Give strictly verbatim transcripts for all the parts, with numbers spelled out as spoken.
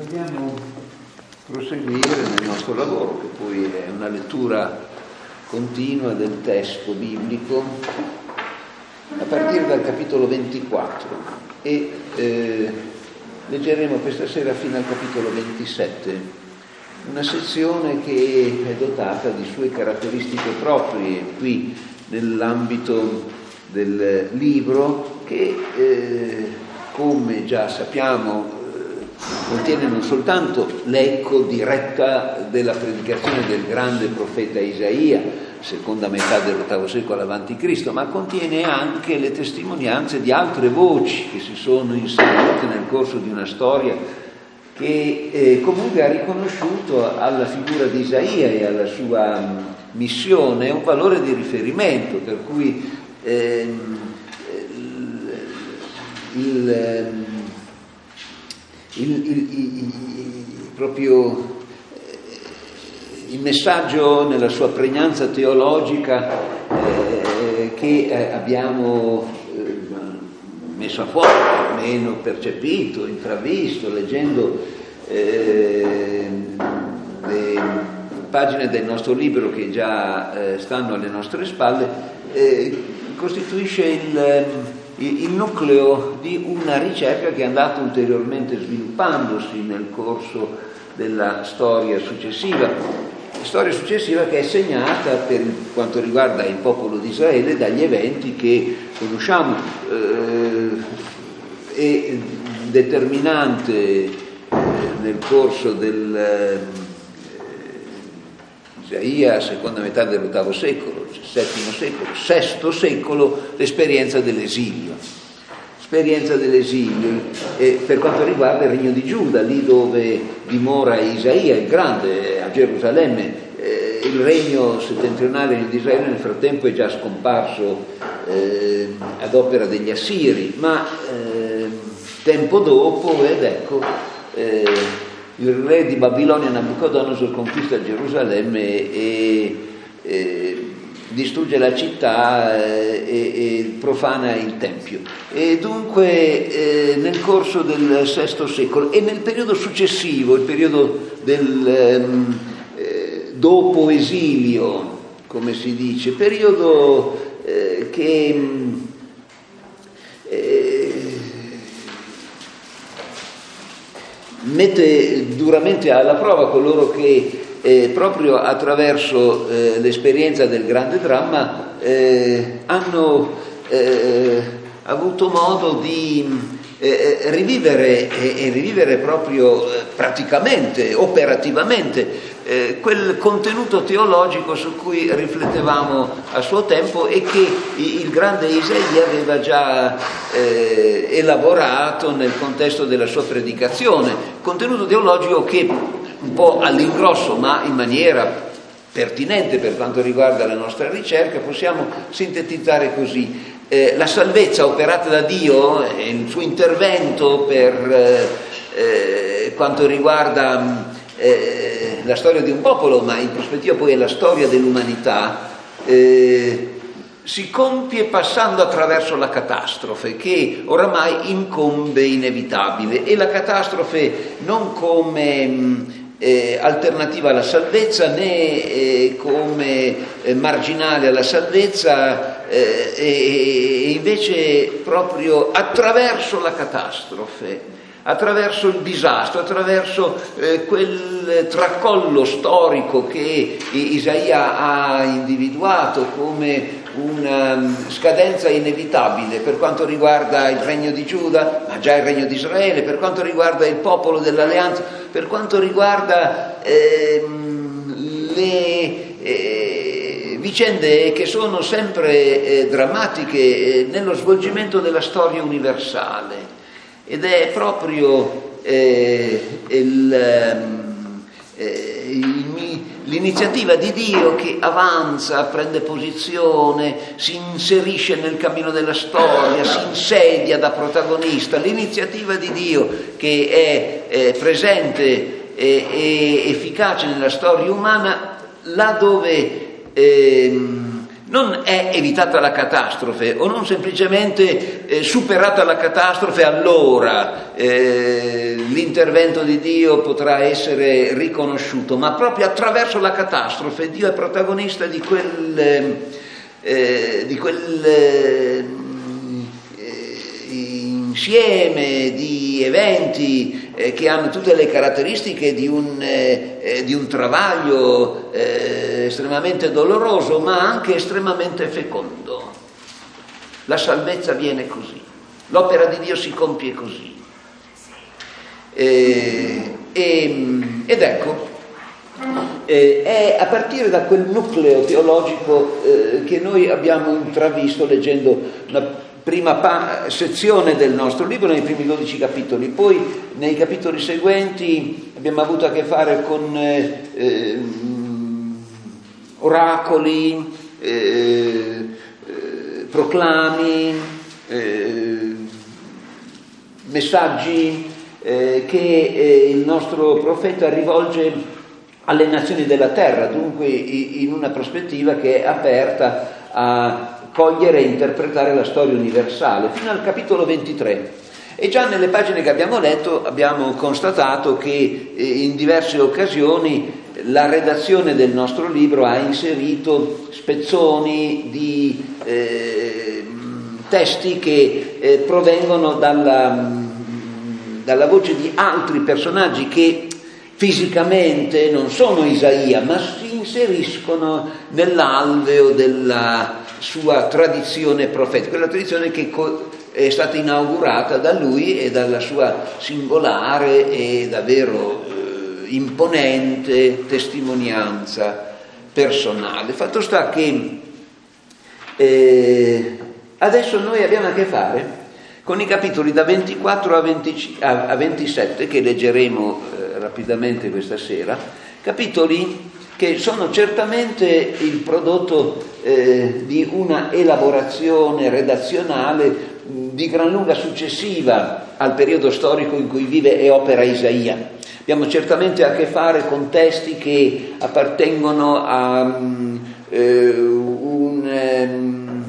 Vogliamo proseguire nel nostro lavoro, che poi è una lettura continua del testo biblico a partire dal capitolo ventiquattro e eh, leggeremo questa sera fino al capitolo ventisette, una sezione che è dotata di sue caratteristiche proprie qui nell'ambito del libro che, eh, come già sappiamo, contiene non soltanto l'eco diretta della predicazione del grande profeta Isaia, seconda metà dell'ottavo secolo avanti Cristo, ma contiene anche le testimonianze di altre voci che si sono inserite nel corso di una storia che eh, comunque ha riconosciuto alla figura di Isaia e alla sua mh, missione un valore di riferimento, per cui ehm, il, il Il, il, il, il, proprio il messaggio nella sua pregnanza teologica eh, che eh, abbiamo eh, messo a fuoco, almeno percepito, intravisto, leggendo eh, le pagine del nostro libro che già eh, stanno alle nostre spalle, eh, costituisce il il nucleo di una ricerca che è andata ulteriormente sviluppandosi nel corso della storia successiva, storia successiva che è segnata per quanto riguarda il popolo di Israele dagli eventi che conosciamo eh, e determinante eh, nel corso del eh, Isaia, seconda metà dell'ottavo secolo, settimo secolo, sesto secolo, l'esperienza dell'esilio. Esperienza dell'esilio eh, per quanto riguarda il regno di Giuda, lì dove dimora Isaia il Grande, a Gerusalemme. Eh, il regno settentrionale di Israele nel frattempo è già scomparso eh, ad opera degli Assiri, ma eh, tempo dopo, ed ecco, eh, il re di Babilonia Nabucodonosor conquista Gerusalemme e, e distrugge la città e, e profana il Tempio. E dunque eh, nel corso del sesto secolo e nel periodo successivo, il periodo del eh, dopo esilio, come si dice, periodo eh, che eh, mette duramente alla prova coloro che eh, proprio attraverso eh, l'esperienza del grande dramma eh, hanno eh, avuto modo di eh, rivivere e, e rivivere proprio eh, praticamente, operativamente eh, quel contenuto teologico su cui riflettevamo a suo tempo e che il grande Isaia aveva già eh, elaborato nel contesto della sua predicazione, contenuto teologico che un po' all'ingrosso ma in maniera pertinente per quanto riguarda la nostra ricerca possiamo sintetizzare così: eh, la salvezza operata da Dio e il suo intervento per eh, quanto riguarda eh, la storia di un popolo, ma in prospettiva poi è la storia dell'umanità, eh, si compie passando attraverso la catastrofe che oramai incombe inevitabile, e la catastrofe non come eh, alternativa alla salvezza né eh, come eh, marginale alla salvezza, eh, e invece proprio attraverso la catastrofe, attraverso il disastro, attraverso eh, quel tracollo storico che Isaia ha individuato come una scadenza inevitabile per quanto riguarda il regno di Giuda, ma già il regno di Israele, per quanto riguarda il popolo dell'alleanza, per quanto riguarda eh, le eh, vicende che sono sempre eh, drammatiche eh, nello svolgimento della storia universale. Ed è proprio eh, il, eh, il, l'iniziativa di Dio che avanza, prende posizione, si inserisce nel cammino della storia, si insedia da protagonista. L'iniziativa di Dio che è eh, presente e, e efficace nella storia umana, là dove eh, non è evitata la catastrofe o non semplicemente eh, superata la catastrofe, allora eh, l'intervento di Dio potrà essere riconosciuto, ma proprio attraverso la catastrofe Dio è protagonista di quel, eh, di quel eh, insieme di eventi eh, che hanno tutte le caratteristiche di un, eh, di un travaglio eh, estremamente doloroso, ma anche estremamente fecondo. La salvezza viene così, l'opera di Dio si compie così. Eh, e, ed ecco, eh, è a partire da quel nucleo teologico eh, che noi abbiamo intravisto leggendo una prima pa- sezione del nostro libro nei primi dodici capitoli, poi nei capitoli seguenti abbiamo avuto a che fare con eh, eh, oracoli, eh, eh, proclami, eh, messaggi eh, che eh, il nostro profeta rivolge alle nazioni della terra, dunque in una prospettiva che è aperta a cogliere e interpretare la storia universale, fino al capitolo ventitré. E già nelle pagine che abbiamo letto abbiamo constatato che eh, in diverse occasioni la redazione del nostro libro ha inserito spezzoni di eh, testi che eh, provengono dalla, dalla voce di altri personaggi che fisicamente non sono Isaia, ma si inseriscono nell'alveo della sua tradizione profetica, quella tradizione che è stata inaugurata da lui e dalla sua singolare e davvero eh, imponente testimonianza personale. Fatto sta che eh, adesso noi abbiamo a che fare con i capitoli da ventiquattro a, venticinque, a ventisette che leggeremo eh, rapidamente questa sera, capitoli che sono certamente il prodotto eh, di una elaborazione redazionale mh, di gran lunga successiva al periodo storico in cui vive e opera Isaia. Abbiamo certamente a che fare con testi che appartengono a um, eh, un um,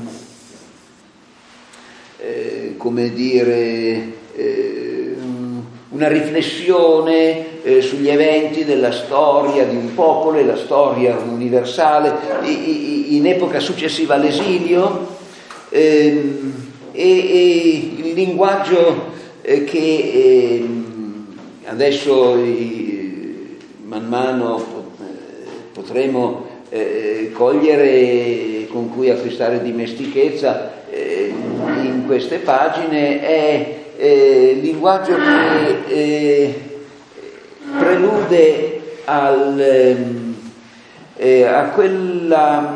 eh, come dire eh, una riflessione eh, sugli eventi della storia di un popolo e la storia universale i, i, in epoca successiva all'esilio eh, e, e il linguaggio eh, che eh, adesso eh, man mano eh, potremo eh, cogliere, con cui acquistare dimestichezza eh, in queste pagine, è Eh, linguaggio che eh, prelude al, eh, a quella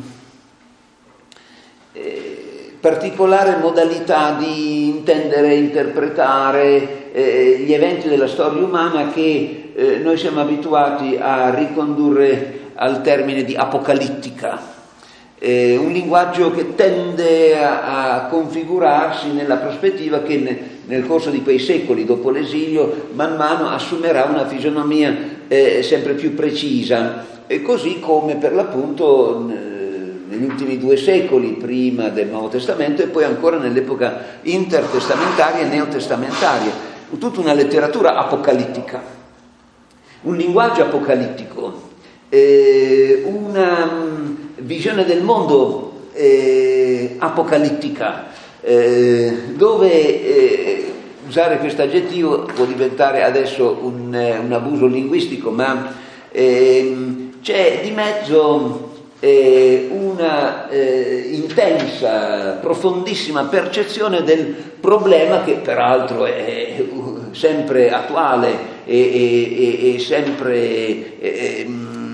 eh, particolare modalità di intendere e interpretare eh, gli eventi della storia umana che eh, noi siamo abituati a ricondurre al termine di apocalittica. Eh, un linguaggio che tende a, a configurarsi nella prospettiva che ne, nel corso di quei secoli dopo l'esilio man mano assumerà una fisionomia eh, sempre più precisa, e così come per l'appunto eh, negli ultimi due secoli prima del Nuovo Testamento e poi ancora nell'epoca intertestamentaria e neotestamentaria, tutta una letteratura apocalittica, un linguaggio apocalittico, eh, una visione del mondo eh, apocalittica, eh, dove eh, usare questo aggettivo può diventare adesso un, un abuso linguistico, ma eh, c'è di mezzo eh, una eh, intensa, profondissima percezione del problema, che peraltro è sempre attuale e, e, e sempre eh,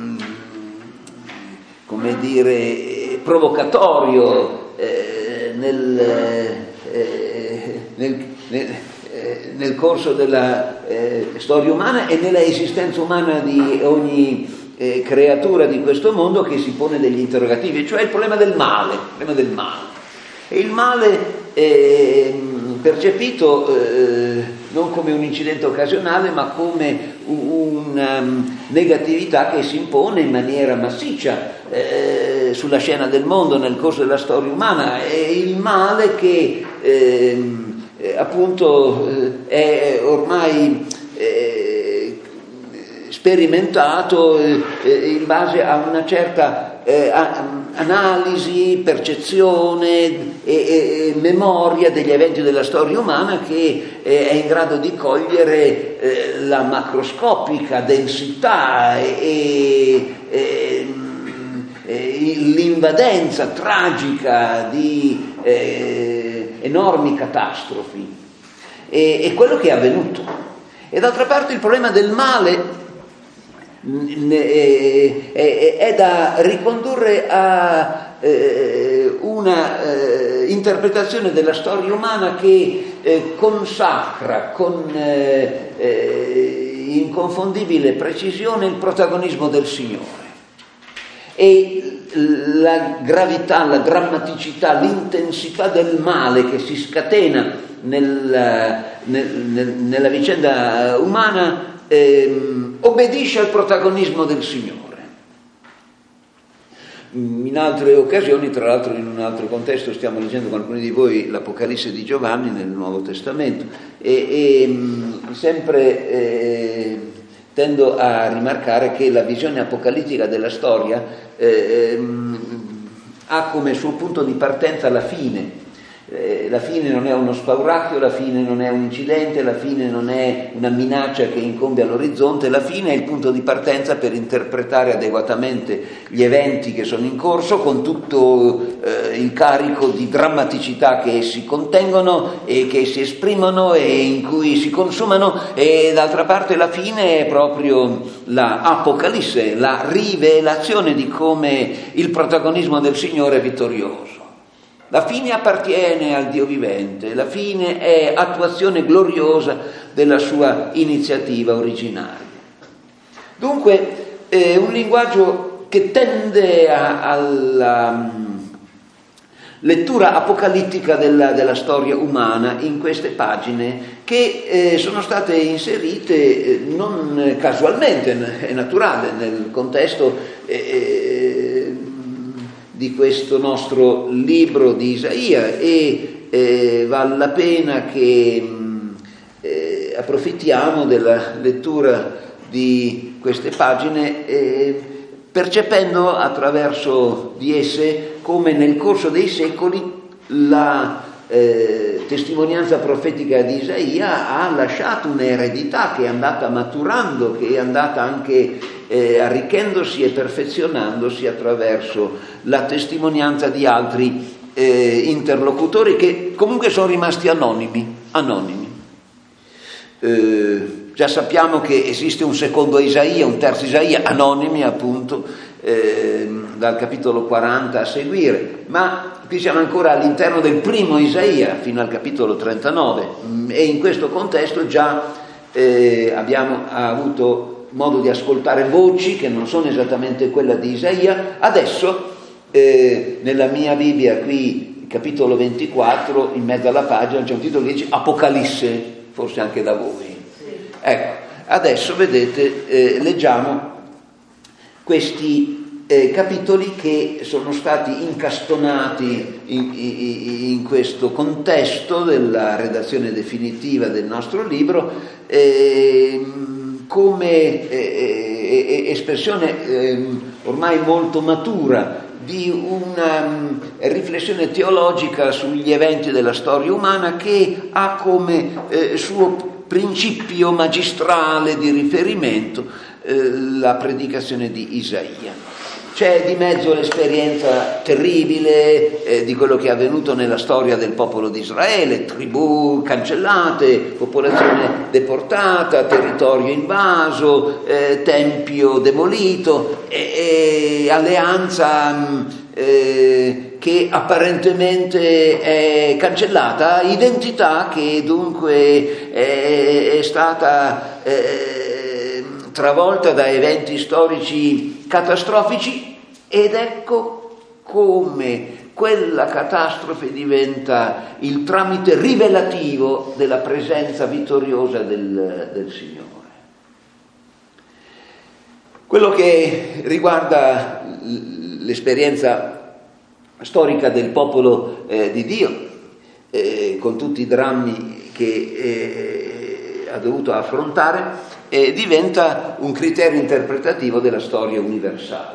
come dire provocatorio eh, nel, eh, nel, nel, eh, nel corso della eh, storia umana e nella esistenza umana di ogni eh, creatura di questo mondo, che si pone degli interrogativi, cioè il problema del male, il problema del male. E il male è percepito eh, non come un incidente occasionale, ma come una negatività che si impone in maniera massiccia. Eh, eh, sulla scena del mondo nel corso della storia umana, è il male che eh, eh, appunto eh, è ormai eh, sperimentato eh, in base a una certa eh, a, analisi, percezione e, e, e memoria degli eventi della storia umana, che eh, è in grado di cogliere eh, la macroscopica densità e, e, e l'invadenza tragica di eh, enormi catastrofi. E, e quello che è avvenuto. E d'altra parte il problema del male È, è, è da ricondurre a eh, una eh, interpretazione della storia umana che eh, consacra con eh, eh, inconfondibile precisione il protagonismo del Signore e la gravità, la drammaticità, l'intensità del male che si scatena nel, nel, nel, nella vicenda umana ehm, obbedisce al protagonismo del Signore. In altre occasioni, tra l'altro in un altro contesto, stiamo leggendo con alcuni di voi l'Apocalisse di Giovanni nel Nuovo Testamento e, e sempre eh, tendo a rimarcare che la visione apocalittica della storia eh, ha come suo punto di partenza la fine. Eh, la fine non è uno spauracchio, la fine non è un incidente, la fine non è una minaccia che incombe all'orizzonte, la fine è il punto di partenza per interpretare adeguatamente gli eventi che sono in corso, con tutto eh, il carico di drammaticità che essi contengono e che si esprimono e in cui si consumano, e d'altra parte la fine è proprio la Apocalisse, la rivelazione di come il protagonismo del Signore è vittorioso. La fine appartiene al Dio vivente, la fine è attuazione gloriosa della sua iniziativa originaria. Dunque è un linguaggio che tende a, alla um, lettura apocalittica della, della storia umana in queste pagine che eh, sono state inserite eh, non casualmente, è naturale, nel contesto eh, di questo nostro libro di Isaia, e eh, vale la pena che mh, eh, approfittiamo della lettura di queste pagine eh, percependo attraverso di esse come nel corso dei secoli la eh, testimonianza profetica di Isaia ha lasciato un'eredità che è andata maturando, che è andata anche Eh, arricchendosi e perfezionandosi attraverso la testimonianza di altri eh, interlocutori che comunque sono rimasti anonimi. anonimi. Eh, già sappiamo che esiste un secondo Isaia, un terzo Isaia, anonimi appunto, eh, dal capitolo quaranta a seguire, ma qui siamo ancora all'interno del primo Isaia fino al capitolo trentanove e in questo contesto già eh, abbiamo avuto modo di ascoltare voci che non sono esattamente quella di Isaia. Adesso eh, nella mia Bibbia qui capitolo ventiquattro, in mezzo alla pagina c'è un titolo che dice Apocalisse, forse anche da voi. Sì. Ecco, adesso vedete, eh, leggiamo questi eh, capitoli che sono stati incastonati in, in, in questo contesto della redazione definitiva del nostro libro eh, come eh, eh, espressione eh, ormai molto matura di una um, riflessione teologica sugli eventi della storia umana che ha come eh, suo principio magistrale di riferimento eh, la predicazione di Isaia. C'è di mezzo l'esperienza terribile eh, di quello che è avvenuto nella storia del popolo di Israele, tribù cancellate, popolazione deportata, territorio invaso, eh, tempio demolito, e, e alleanza mh, eh, che apparentemente è cancellata, identità che dunque è, è stata eh, travolta da eventi storici catastrofici, ed ecco come quella catastrofe diventa il tramite rivelativo della presenza vittoriosa del, del Signore. Quello che riguarda l'esperienza storica del popolo eh, di Dio, eh, con tutti i drammi che eh, ha dovuto affrontare, eh, diventa un criterio interpretativo della storia universale.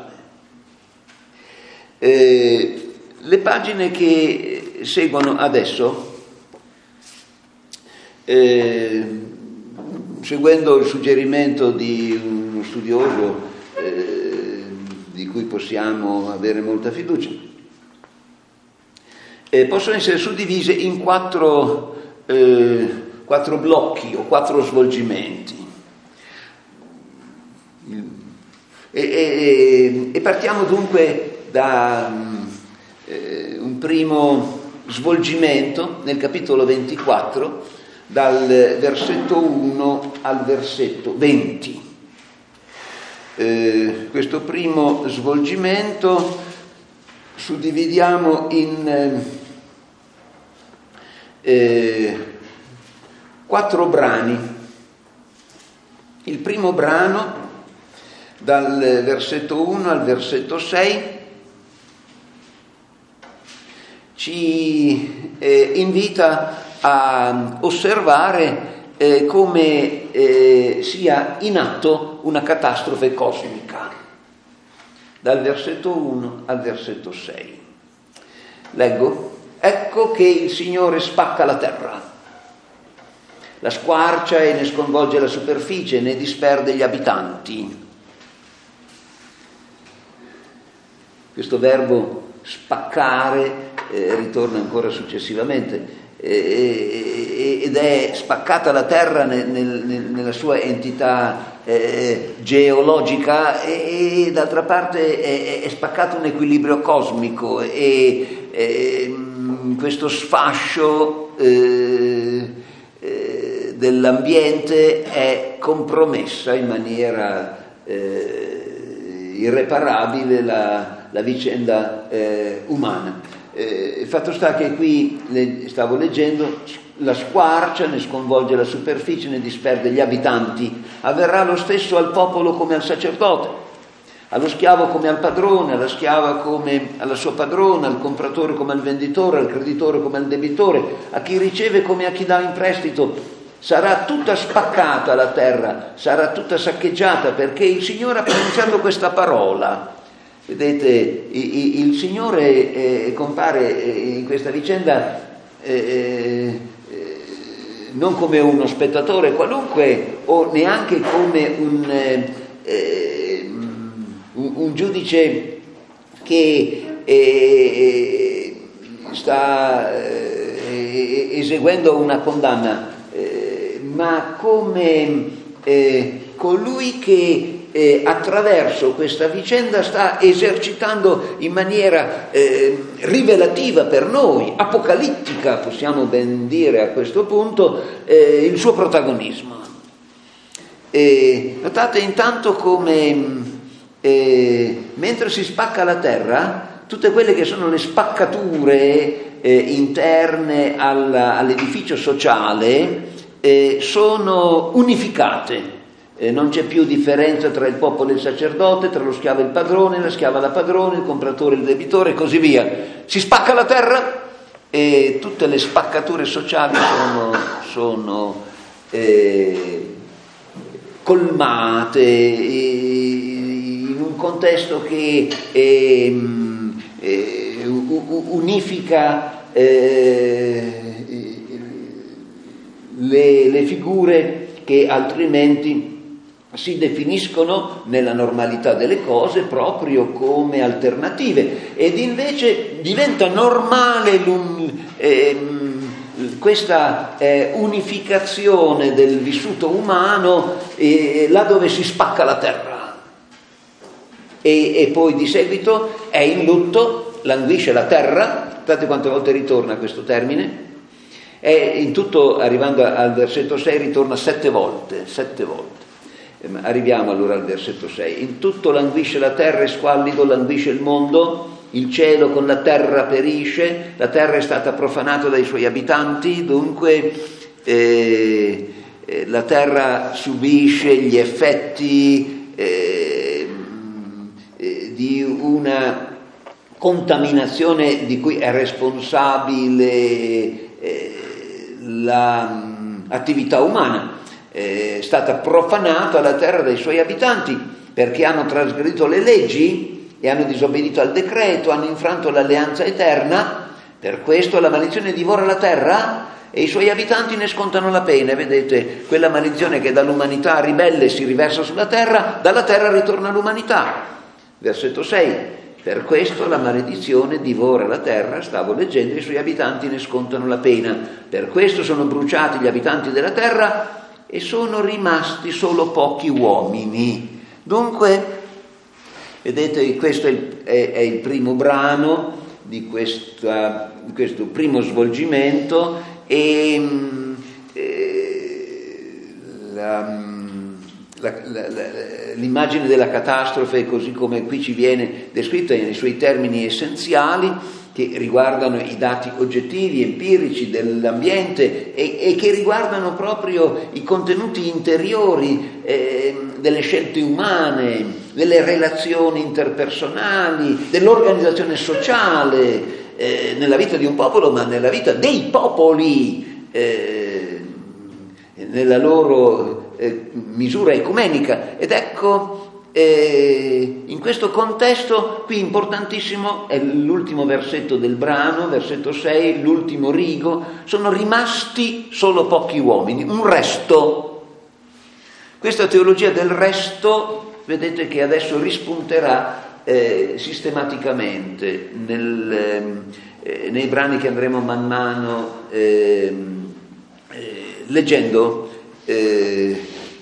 Eh, le pagine che seguono adesso, eh, seguendo il suggerimento di uno studioso eh, di cui possiamo avere molta fiducia, eh, possono essere suddivise in quattro, eh, quattro blocchi o quattro svolgimenti. E, e, e partiamo dunque da eh, un primo svolgimento nel capitolo ventiquattro, dal versetto uno al versetto venti. Eh, questo primo svolgimento suddividiamo in eh, quattro brani. Il primo brano, dal versetto uno al versetto sei, ci eh, invita a osservare eh, come eh, sia in atto una catastrofe cosmica, dal versetto uno al versetto sei. Leggo: ecco che il Signore spacca la terra, la squarcia e ne sconvolge la superficie, ne disperde gli abitanti. Questo verbo spaccare eh, ritorna ancora successivamente, eh, ed è spaccata la terra nel, nel, nella sua entità eh, geologica, e, e d'altra parte è, è spaccato un equilibrio cosmico, e eh, questo sfascio eh, eh, dell'ambiente è compromessa in maniera eh, irreparabile la la vicenda eh, umana. Eh, il fatto sta che qui, le, stavo leggendo, la squarcia, ne sconvolge la superficie, ne disperde gli abitanti. Avverrà lo stesso al popolo come al sacerdote, allo schiavo come al padrone, alla schiava come alla sua padrona, al compratore come al venditore, al creditore come al debitore, a chi riceve come a chi dà in prestito. Sarà tutta spaccata la terra, sarà tutta saccheggiata, perché il Signore ha pronunciato questa parola. Vedete, il Signore eh, compare in questa vicenda eh, eh, non come uno spettatore qualunque, o neanche come un, eh, un, un giudice che eh, sta eh, eseguendo una condanna, eh, ma come eh, colui che Eh, attraverso questa vicenda sta esercitando in maniera eh, rivelativa per noi, apocalittica, possiamo ben dire a questo punto, eh, il suo protagonismo. E notate intanto come eh, mentre si spacca la terra, tutte quelle che sono le spaccature eh, interne alla, all'edificio sociale eh, sono unificate. Eh, non c'è più differenza tra il popolo e il sacerdote, tra lo schiavo e il padrone, la schiava e la padrone, il compratore e il debitore, e così via. Si spacca la terra e tutte le spaccature sociali sono, sono eh, colmate in un contesto che eh, eh, unifica eh, le, le figure che altrimenti si definiscono nella normalità delle cose proprio come alternative, ed invece diventa normale eh, questa eh, unificazione del vissuto umano eh, là dove si spacca la terra, e, e poi di seguito è in lutto, languisce la terra. Guardate quante volte ritorna questo termine, e in tutto, arrivando al versetto sei, ritorna sette volte, sette volte. Arriviamo allora al versetto sei. In tutto languisce la terra e squallido languisce il mondo, il cielo con la terra perisce, la terra è stata profanata dai suoi abitanti, dunque eh, eh, la terra subisce gli effetti eh, eh, di una contaminazione di cui è responsabile eh, l'attività umana. È stata profanata la terra dai suoi abitanti perché hanno trasgredito le leggi e hanno disobbedito al decreto, hanno infranto l'alleanza eterna. Per questo la maledizione divora la terra e i suoi abitanti ne scontano la pena. Vedete, quella maledizione che dall'umanità ribelle si riversa sulla terra, dalla terra ritorna l'umanità. Versetto sei: per questo la maledizione divora la terra, stavo leggendo, i suoi abitanti ne scontano la pena. Per questo sono bruciati gli abitanti della terra e sono rimasti solo pochi uomini. Dunque, vedete, questo è il, è, è il primo brano di questa, questo primo svolgimento, e eh, la, la, la, la, l'immagine della catastrofe, così come qui ci viene descritta nei suoi termini essenziali, che riguardano i dati oggettivi, empirici dell'ambiente e, e che riguardano proprio i contenuti interiori eh, delle scelte umane, delle relazioni interpersonali, dell'organizzazione sociale eh, nella vita di un popolo, ma nella vita dei popoli, eh, nella loro eh, misura ecumenica. Ed ecco, E in questo contesto qui importantissimo è l'ultimo versetto del brano, versetto sei, l'ultimo rigo: sono rimasti solo pochi uomini, un resto. Questa teologia del resto, vedete che adesso rispunterà eh, sistematicamente nel, eh, nei brani che andremo man mano eh, eh, leggendo eh,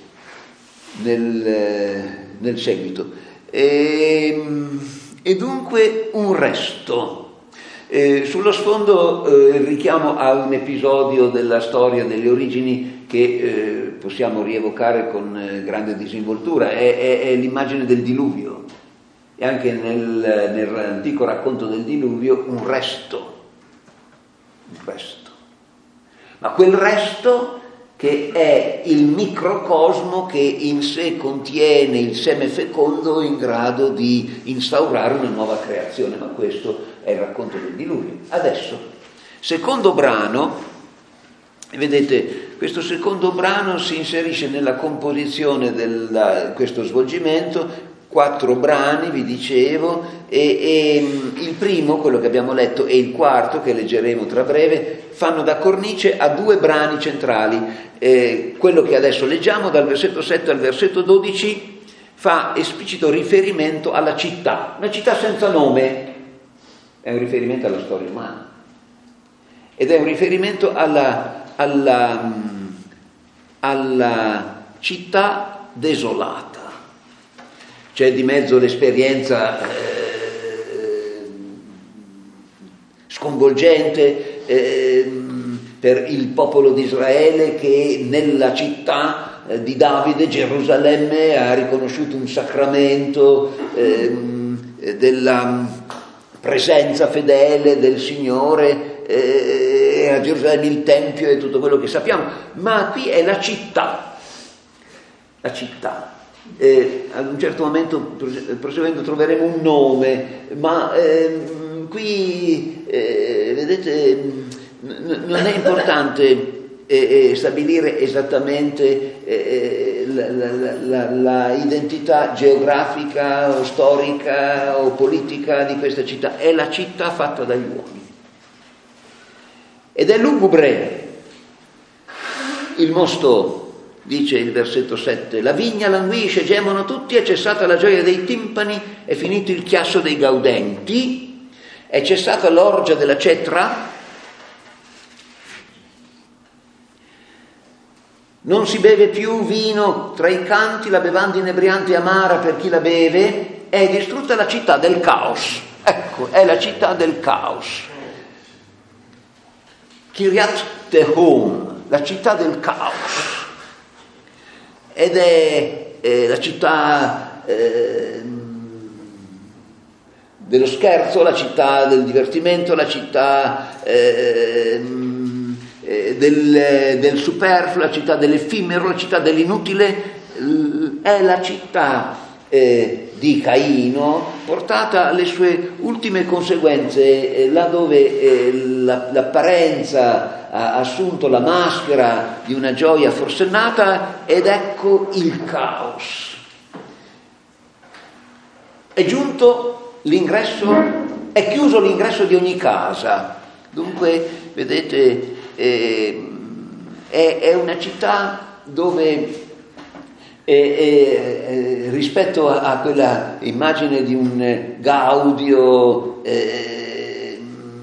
nel... Eh, nel seguito. E, e dunque un resto. Eh, sullo sfondo eh, richiamo a un episodio della storia delle origini che eh, possiamo rievocare con eh, grande disinvoltura. È, è, è l'immagine del diluvio. E anche nel, nell'antico racconto del diluvio un resto. Un resto. Ma quel resto che è il microcosmo che in sé contiene il seme fecondo in grado di instaurare una nuova creazione. Ma questo è il racconto del diluvio. Adesso, secondo brano, vedete, questo secondo brano si inserisce nella composizione di questo svolgimento. Quattro brani, vi dicevo, e, e il primo, quello che abbiamo letto, e il quarto, che leggeremo tra breve, fanno da cornice a due brani centrali. Eh, quello che adesso leggiamo, dal versetto sette al versetto dodici, fa esplicito riferimento alla città, una città senza nome, è un riferimento alla storia umana, ed è un riferimento alla, alla, alla città desolata. C'è di mezzo l'esperienza eh, sconvolgente eh, per il popolo di Israele, che nella città eh, di Davide, Gerusalemme, ha riconosciuto un sacramento eh, della presenza fedele del Signore, eh, a Gerusalemme il Tempio e tutto quello che sappiamo. Ma qui è la città, la città. Eh, ad un certo momento, proseguendo, troveremo un nome, ma ehm, qui eh, vedete, n- non è importante eh, eh, stabilire esattamente eh, la, la, la, la identità geografica o storica o politica di questa città. È la città fatta dagli uomini ed è lugubre. Il mosto, dice il versetto sette, la vigna languisce, gemono tutti, è cessata la gioia dei timpani, è finito il chiasso dei gaudenti, è cessata l'orgia della cetra, non si beve più vino tra i canti, la bevanda inebriante e amara per chi la beve, è distrutta la città del caos. Ecco, è la città del caos. Kiryat Tehom, la città del caos. Ed è eh, la città eh, dello scherzo, la città del divertimento, la città eh, eh, del, del superfluo, la città dell'effimero, la città dell'inutile. È la città eh, di Caino, portata alle sue ultime conseguenze, eh, là dove eh, la, l'apparenza ha assunto la maschera di una gioia forsennata, ed ecco il caos. È giunto l'ingresso, è chiuso l'ingresso di ogni casa. Dunque, vedete, eh, è, è una città dove E, e, rispetto a, a quella immagine di un gaudio eh,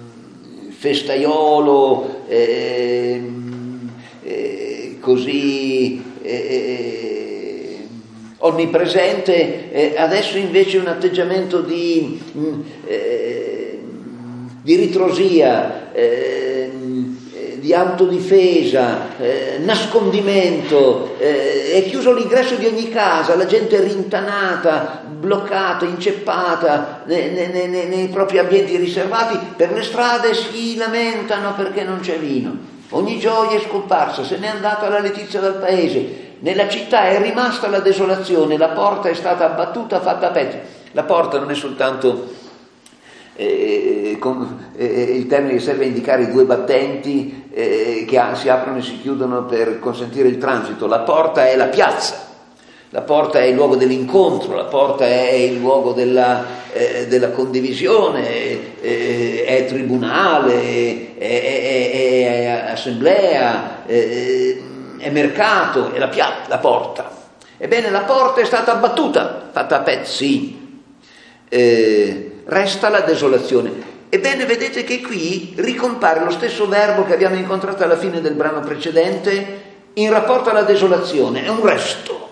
festaiolo eh, eh, così eh, onnipresente, eh, adesso invece un atteggiamento di, eh, di ritrosia, eh, di autodifesa, eh, nascondimento, eh, è chiuso l'ingresso di ogni casa, la gente è rintanata, bloccata, inceppata nei, nei, nei, nei propri ambienti riservati, per le strade si lamentano perché non c'è vino, ogni gioia è scomparsa, se n'è andata la letizia dal paese, nella città è rimasta la desolazione, la porta è stata abbattuta, fatta a pezzi. La porta non è soltanto Eh, con, eh, il termine serve a indicare i due battenti eh, che ha, si aprono e si chiudono per consentire il transito. La porta è la piazza, la porta è il luogo dell'incontro, la porta è il luogo della, eh, della condivisione, eh, è tribunale, è, è, è, è assemblea, è, è mercato, è la, piazza, la porta. Ebbene, la porta è stata abbattuta, fatta a pezzi. Eh, Resta la desolazione. Ebbene, vedete che qui ricompare lo stesso verbo che abbiamo incontrato alla fine del brano precedente in rapporto alla desolazione, è un resto.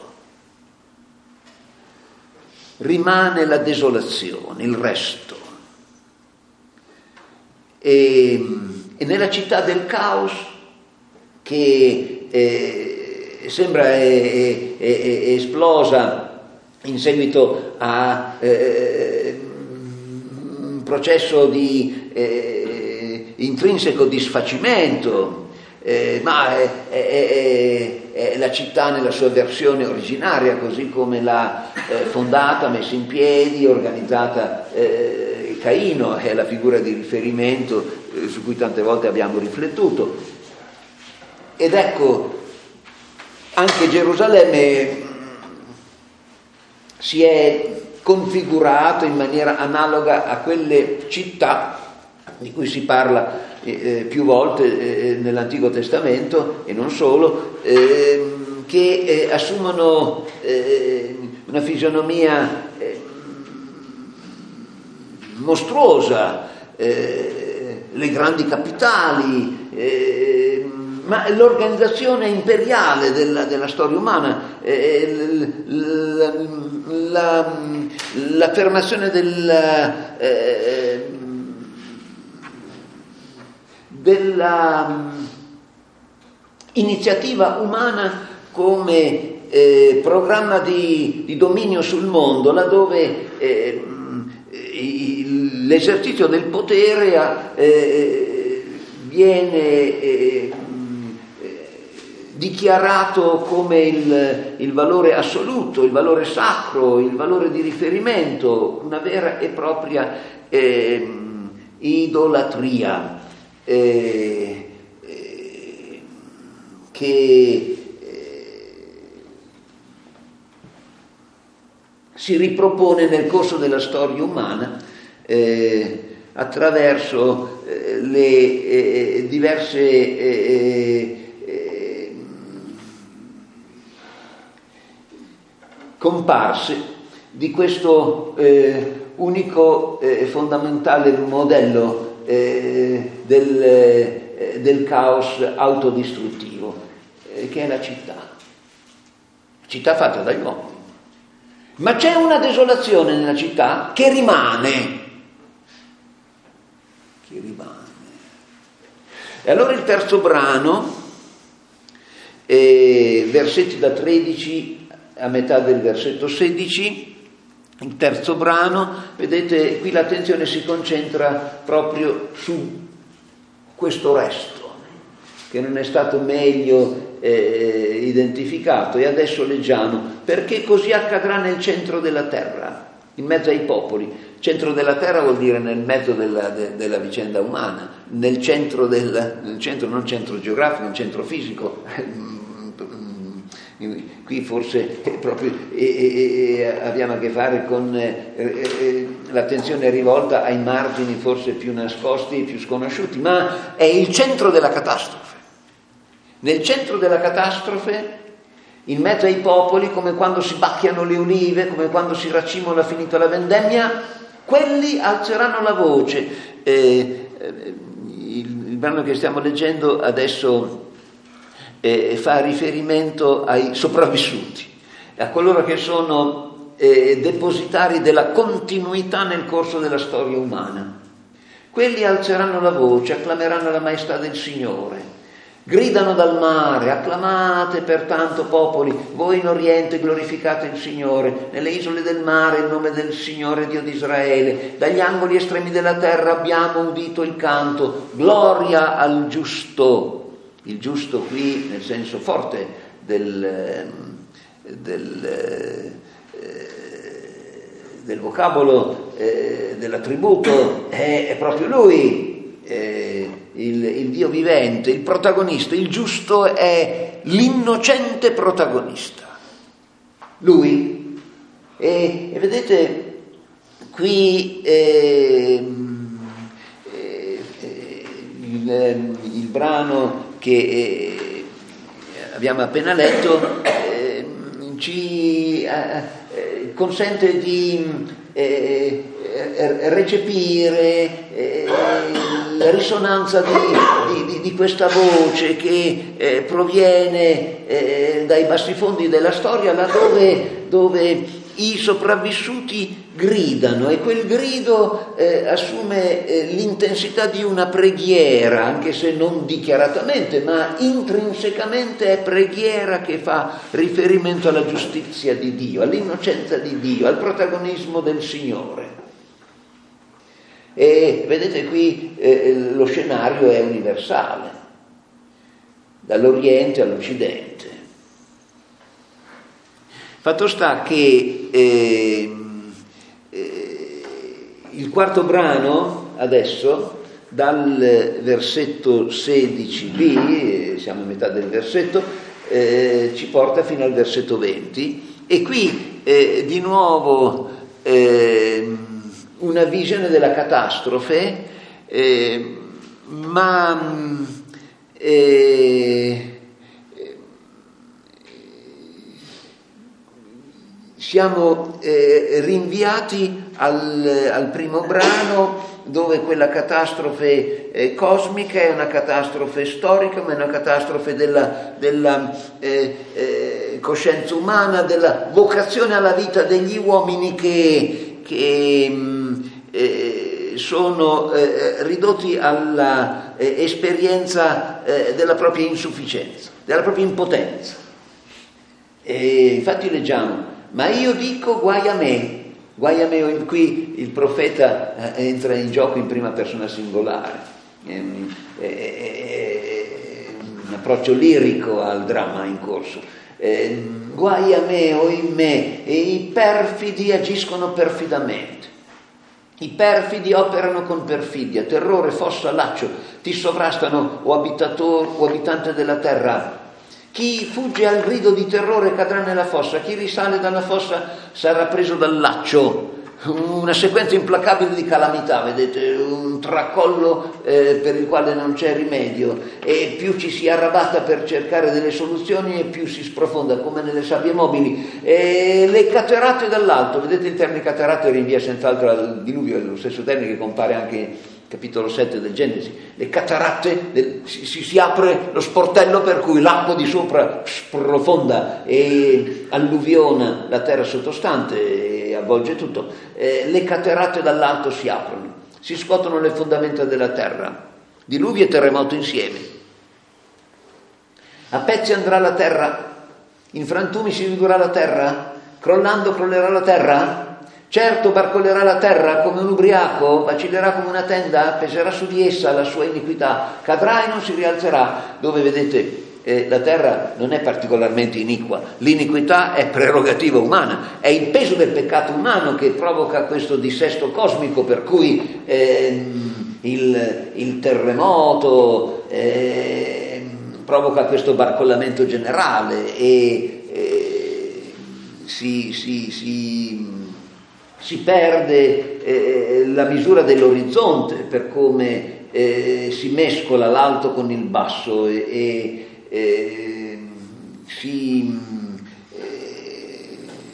Rimane la desolazione, il resto. E, e nella città del caos, che eh, sembra è, è, è esplosa in seguito a eh, processo di eh, intrinseco disfacimento, eh, ma è, è, è, è la città nella sua versione originaria, così come l'ha eh, fondata, messa in piedi, organizzata eh, Caino, è la figura di riferimento eh, su cui tante volte abbiamo riflettuto. Ed ecco, anche Gerusalemme si è configurato in maniera analoga a quelle città di cui si parla eh, più volte eh, nell'Antico Testamento e non solo, eh, che eh, assumono eh, una fisionomia eh, mostruosa, eh, le grandi capitali, eh, ma l'organizzazione imperiale della, della storia umana, eh, la, la, l'affermazione della, eh, della iniziativa umana come eh, programma di, di dominio sul mondo, laddove eh, l'esercizio del potere eh, viene eh, dichiarato come il, il valore assoluto, il valore sacro, il valore di riferimento, una vera e propria eh, idolatria eh, eh, che eh, si ripropone nel corso della storia umana eh, attraverso eh, le eh, diverse eh, comparse di questo eh, unico e eh, fondamentale modello eh, del, eh, del caos autodistruttivo, eh, che è la città. Città fatta dagli uomini. Ma c'è una desolazione nella città che rimane. Che rimane. E allora il terzo brano, eh, versetti da tredici a metà del versetto sedici, il terzo brano, vedete qui l'attenzione si concentra proprio su questo resto che non è stato meglio eh, identificato, e adesso leggiamo: perché così accadrà nel centro della terra, in mezzo ai popoli. Centro della terra vuol dire nel mezzo della, de, della vicenda umana, nel centro, del, nel centro, non centro geografico, nel centro fisico. Qui forse proprio e, e, e abbiamo a che fare con eh, eh, l'attenzione rivolta ai margini forse più nascosti, più sconosciuti, ma è il centro della catastrofe. Nel centro della catastrofe, in mezzo ai popoli, come quando si bacchiano le olive, come quando si raccimola finita la vendemmia, quelli alzeranno la voce. Eh, il, il brano che stiamo leggendo adesso eh, fa riferimento ai sopravvissuti, a coloro che sono eh, depositari della continuità nel corso della storia umana. Quelli alzeranno la voce, acclameranno la maestà del Signore. Gridano dal mare, acclamate pertanto popoli, voi in Oriente glorificate il Signore, nelle isole del mare il nome del Signore Dio di Israele, dagli angoli estremi della terra abbiamo udito il canto, gloria al giusto, il giusto qui nel senso forte del, del, del vocabolo eh, dell'attributo, è, è proprio lui. Eh, Il, il Dio vivente, il protagonista, il giusto è l'innocente protagonista, lui. E, e vedete qui eh, eh, il, il brano che eh, abbiamo appena letto eh, ci eh, consente di eh, recepire eh, la risonanza di, di, di questa voce che eh, proviene eh, dai bassifondi della storia, laddove dove i sopravvissuti gridano, e quel grido eh, assume eh, l'intensità di una preghiera, anche se non dichiaratamente, ma intrinsecamente è preghiera che fa riferimento alla giustizia di Dio, all'innocenza di Dio, al protagonismo del Signore. E vedete qui eh, lo scenario è universale, dall'Oriente all'Occidente. Fatto sta che eh, eh, il quarto brano adesso, dal versetto sedici b, eh, siamo a metà del versetto, eh, ci porta fino al versetto venti, e qui eh, di nuovo eh, una visione della catastrofe, eh, ma eh, siamo eh, rinviati al, al primo brano, dove quella catastrofe eh, cosmica è una catastrofe storica, ma è una catastrofe della, della eh, eh, coscienza umana, della vocazione alla vita degli uomini che, che Eh, sono eh, ridotti alla eh, esperienza eh, della propria insufficienza, della propria impotenza. E infatti leggiamo: ma io dico guai a me, guai a me. Qui il profeta eh, entra in gioco in prima persona singolare, è un, è, è un approccio lirico al dramma in corso. Eh, guai a me o in me, e i perfidi agiscono perfidamente. I perfidi operano con perfidia, terrore, fossa, laccio, ti sovrastano, o abitatore, o abitante della terra. Chi fugge al grido di terrore cadrà nella fossa, chi risale dalla fossa sarà preso dal laccio. Una sequenza implacabile di calamità, vedete, un tracollo eh, per il quale non c'è rimedio, e più ci si arrabatta per cercare delle soluzioni e più si sprofonda come nelle sabbie mobili. E le caterate dall'alto, vedete, il termine caterate rinvia senz'altro al diluvio, è lo stesso termine che compare anche in capitolo sette del Genesi. Le catarate, del, si, si apre lo sportello per cui l'acqua di sopra sprofonda e alluviona la terra sottostante e avvolge tutto. Eh, le caterate dall'alto si aprono, si scuotono le fondamenta della terra, diluvio e terremoto insieme. A pezzi andrà la terra, in frantumi si ridurrà la terra, crollando crollerà la terra. Certo barcolerà la terra come un ubriaco, vacillerà come una tenda, peserà su di essa la sua iniquità, cadrà e non si rialzerà. Dove vedete eh, la terra non è particolarmente iniqua, l'iniquità è prerogativa umana, è il peso del peccato umano che provoca questo dissesto cosmico, per cui eh, il, il terremoto eh, provoca questo barcollamento generale e eh, si, si, si, si perde eh, la misura dell'orizzonte per come Eh, si mescola l'alto con il basso e, e eh, si, eh,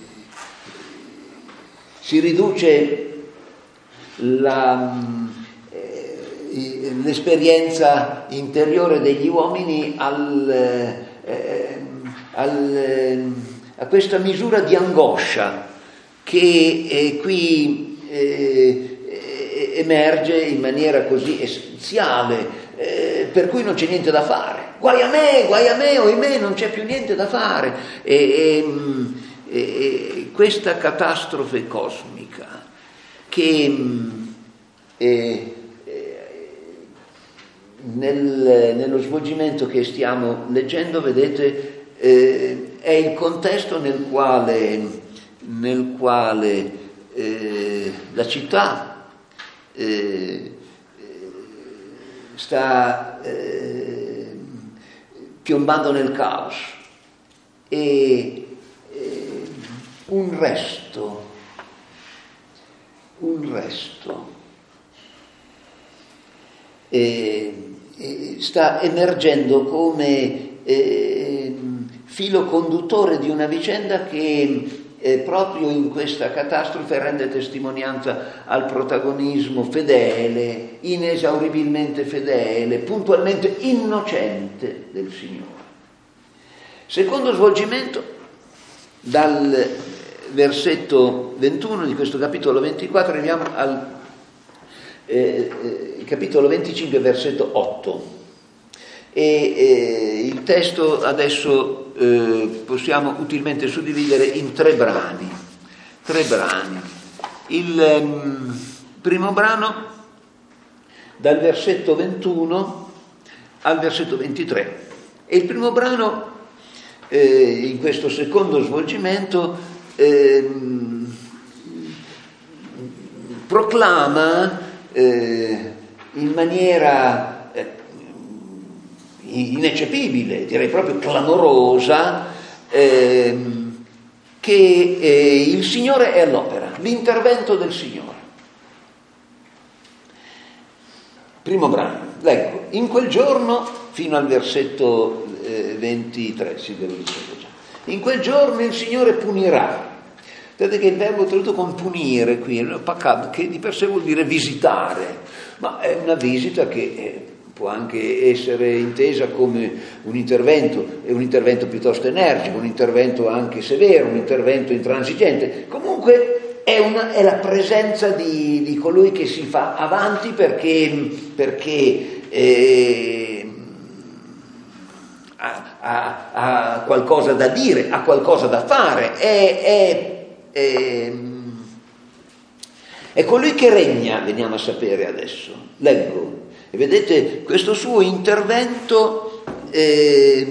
si riduce la, eh, l'esperienza interiore degli uomini al, eh, al, a questa misura di angoscia che eh, qui eh, emerge in maniera così essenziale, eh, per cui non c'è niente da fare. Guai a me, guai a me, oimè, non c'è più niente da fare. E, e, e questa catastrofe cosmica che eh, nel, nello svolgimento che stiamo leggendo, vedete, eh, è il contesto nel quale, nel quale eh, la città Eh, sta eh, piombando nel caos e eh, un resto un resto eh, eh, sta emergendo come eh, filo conduttore di una vicenda che Eh, proprio in questa catastrofe rende testimonianza al protagonismo fedele, inesauribilmente fedele, puntualmente innocente del Signore. Secondo svolgimento, dal versetto ventuno di questo capitolo ventiquattro arriviamo al eh, eh, capitolo venticinque, versetto otto. E eh, il testo adesso eh, possiamo utilmente suddividere in tre brani. Tre brani. Il um, primo brano dal versetto ventuno al versetto ventitré. E il primo brano eh, in questo secondo svolgimento eh, proclama eh, in maniera ineccepibile, direi proprio clamorosa, ehm, che eh, il Signore è all'opera, l'intervento del Signore. Primo brano, leggo, in quel giorno, fino al versetto eh, ventitré, sì, ve lo dicevo già, in quel giorno il Signore punirà. Vedete che il verbo tradotto con punire qui, che di per sé vuol dire visitare, ma è una visita che eh, può anche essere intesa come un intervento, è un intervento piuttosto energico, un intervento anche severo, un intervento intransigente. Comunque è, una, è la presenza di, di colui che si fa avanti perché, perché eh, ha, ha, ha qualcosa da dire, ha qualcosa da fare, è, è, è, è colui che regna, veniamo a sapere adesso. Leggo. E vedete, questo suo intervento eh,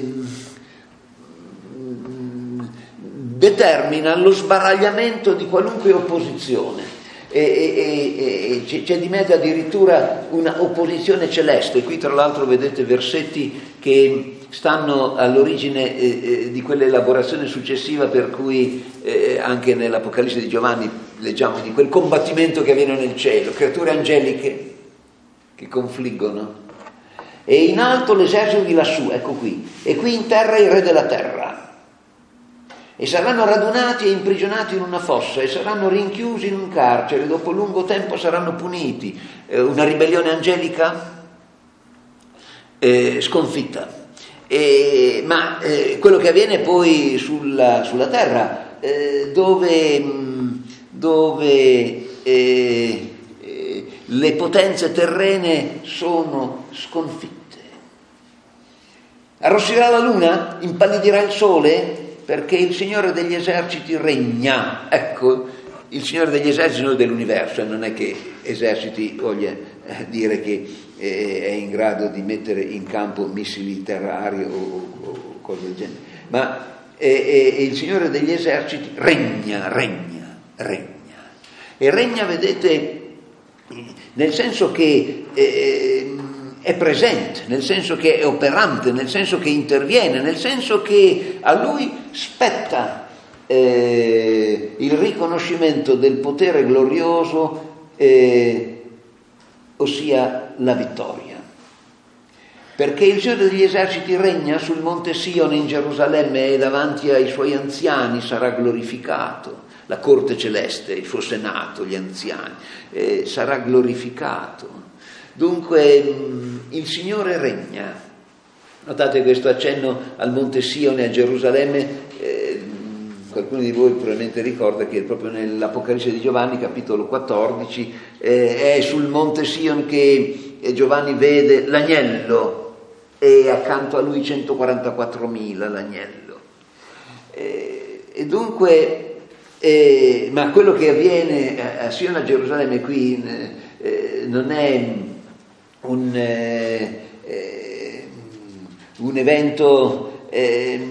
determina lo sbaragliamento di qualunque opposizione e, e, e c'è di mezzo addirittura una opposizione celeste. Qui tra l'altro vedete versetti che stanno all'origine eh, eh, di quell'elaborazione successiva per cui eh, anche nell'Apocalisse di Giovanni leggiamo di quel combattimento che avviene nel cielo, creature angeliche che confliggono, e in alto l'esercito di lassù, ecco qui, e qui in terra il re della terra, e saranno radunati e imprigionati in una fossa e saranno rinchiusi in un carcere, dopo lungo tempo saranno puniti. Eh, una ribellione angelica eh, sconfitta, eh, ma eh, quello che avviene poi sulla, sulla terra eh, dove, dove eh, le potenze terrene sono sconfitte. Arrossirà la luna, impallidirà il sole, perché il Signore degli eserciti regna. Ecco, il Signore degli eserciti non dell'universo, non è che eserciti voglia dire che eh, è in grado di mettere in campo missili terrari o, o cose del genere, ma eh, eh, il Signore degli eserciti regna, regna, regna. E regna, vedete, nel senso che eh, è presente, nel senso che è operante, nel senso che interviene, nel senso che a lui spetta eh, il riconoscimento del potere glorioso, eh, ossia la vittoria. Perché il Signore degli eserciti regna sul monte Sion in Gerusalemme e davanti ai suoi anziani sarà glorificato. La corte celeste, il suo senato, gli anziani, eh, sarà glorificato. Dunque mh, il Signore regna. Notate questo accenno al monte Sion e a Gerusalemme. Eh, qualcuno di voi probabilmente ricorda che proprio nell'Apocalisse di Giovanni, capitolo quattordici, eh, è sul monte Sion che Giovanni vede l'agnello e accanto a lui centoquarantaquattromila l'agnello. Eh, e dunque... Eh, ma quello che avviene a, a Sion, a Gerusalemme qui eh, non è un, eh, eh, un evento eh,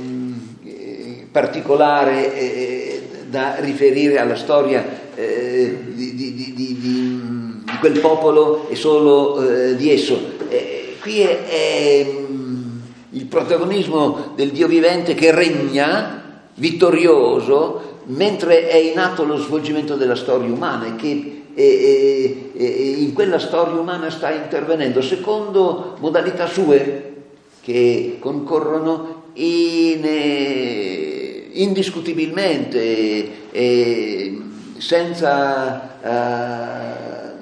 particolare eh, da riferire alla storia eh, di, di, di, di, di quel popolo e solo eh, di esso. Eh, qui è, è il protagonismo del Dio vivente che regna vittorioso mentre è in atto lo svolgimento della storia umana e che e, e, e in quella storia umana sta intervenendo secondo modalità sue che concorrono in, eh, indiscutibilmente e, e senza uh,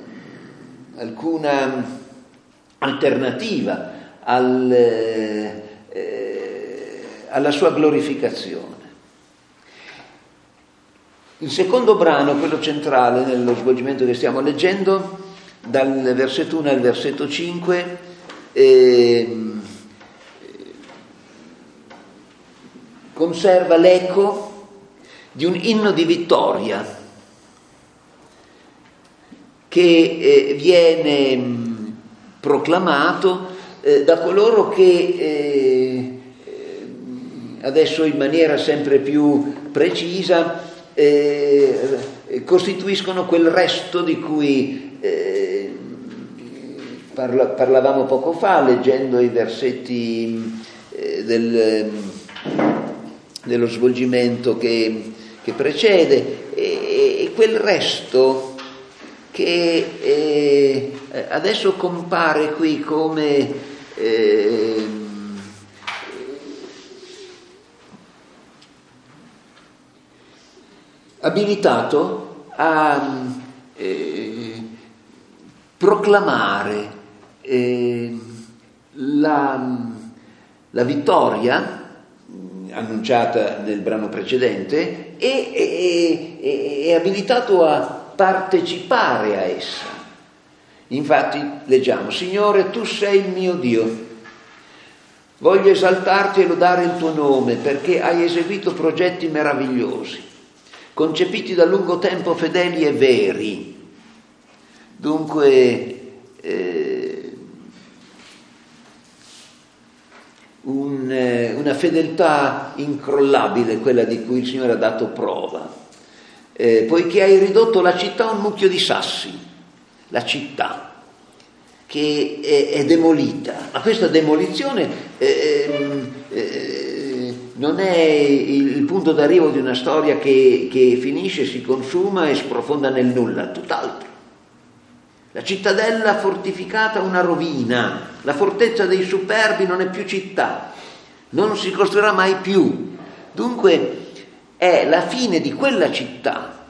alcuna alternativa al, eh, alla sua glorificazione. Il secondo brano, quello centrale nello svolgimento che stiamo leggendo, dal versetto uno al versetto cinque, eh, conserva l'eco di un inno di vittoria che eh, viene mh, proclamato eh, da coloro che eh, adesso in maniera sempre più precisa Eh, costituiscono quel resto di cui eh, parla, parlavamo poco fa leggendo i versetti eh, del, dello svolgimento che, che precede e, e quel resto che eh, adesso compare qui come eh, abilitato a eh, proclamare eh, la, la vittoria annunciata nel brano precedente e è, è abilitato a partecipare a essa. Infatti leggiamo: Signore, tu sei il mio Dio, voglio esaltarti e lodare il tuo nome perché hai eseguito progetti meravigliosi, concepiti da lungo tempo, fedeli e veri. Dunque eh, un, eh, una fedeltà incrollabile, quella di cui il Signore ha dato prova, eh, poiché hai ridotto la città a un mucchio di sassi, la città che è, è demolita. Ma questa demolizione eh, eh, non è il, il punto d'arrivo di una storia che, che finisce, si consuma e sprofonda nel nulla, tutt'altro. La cittadella fortificata è una rovina, la fortezza dei superbi non è più città, non si costruirà mai più. Dunque è la fine di quella città,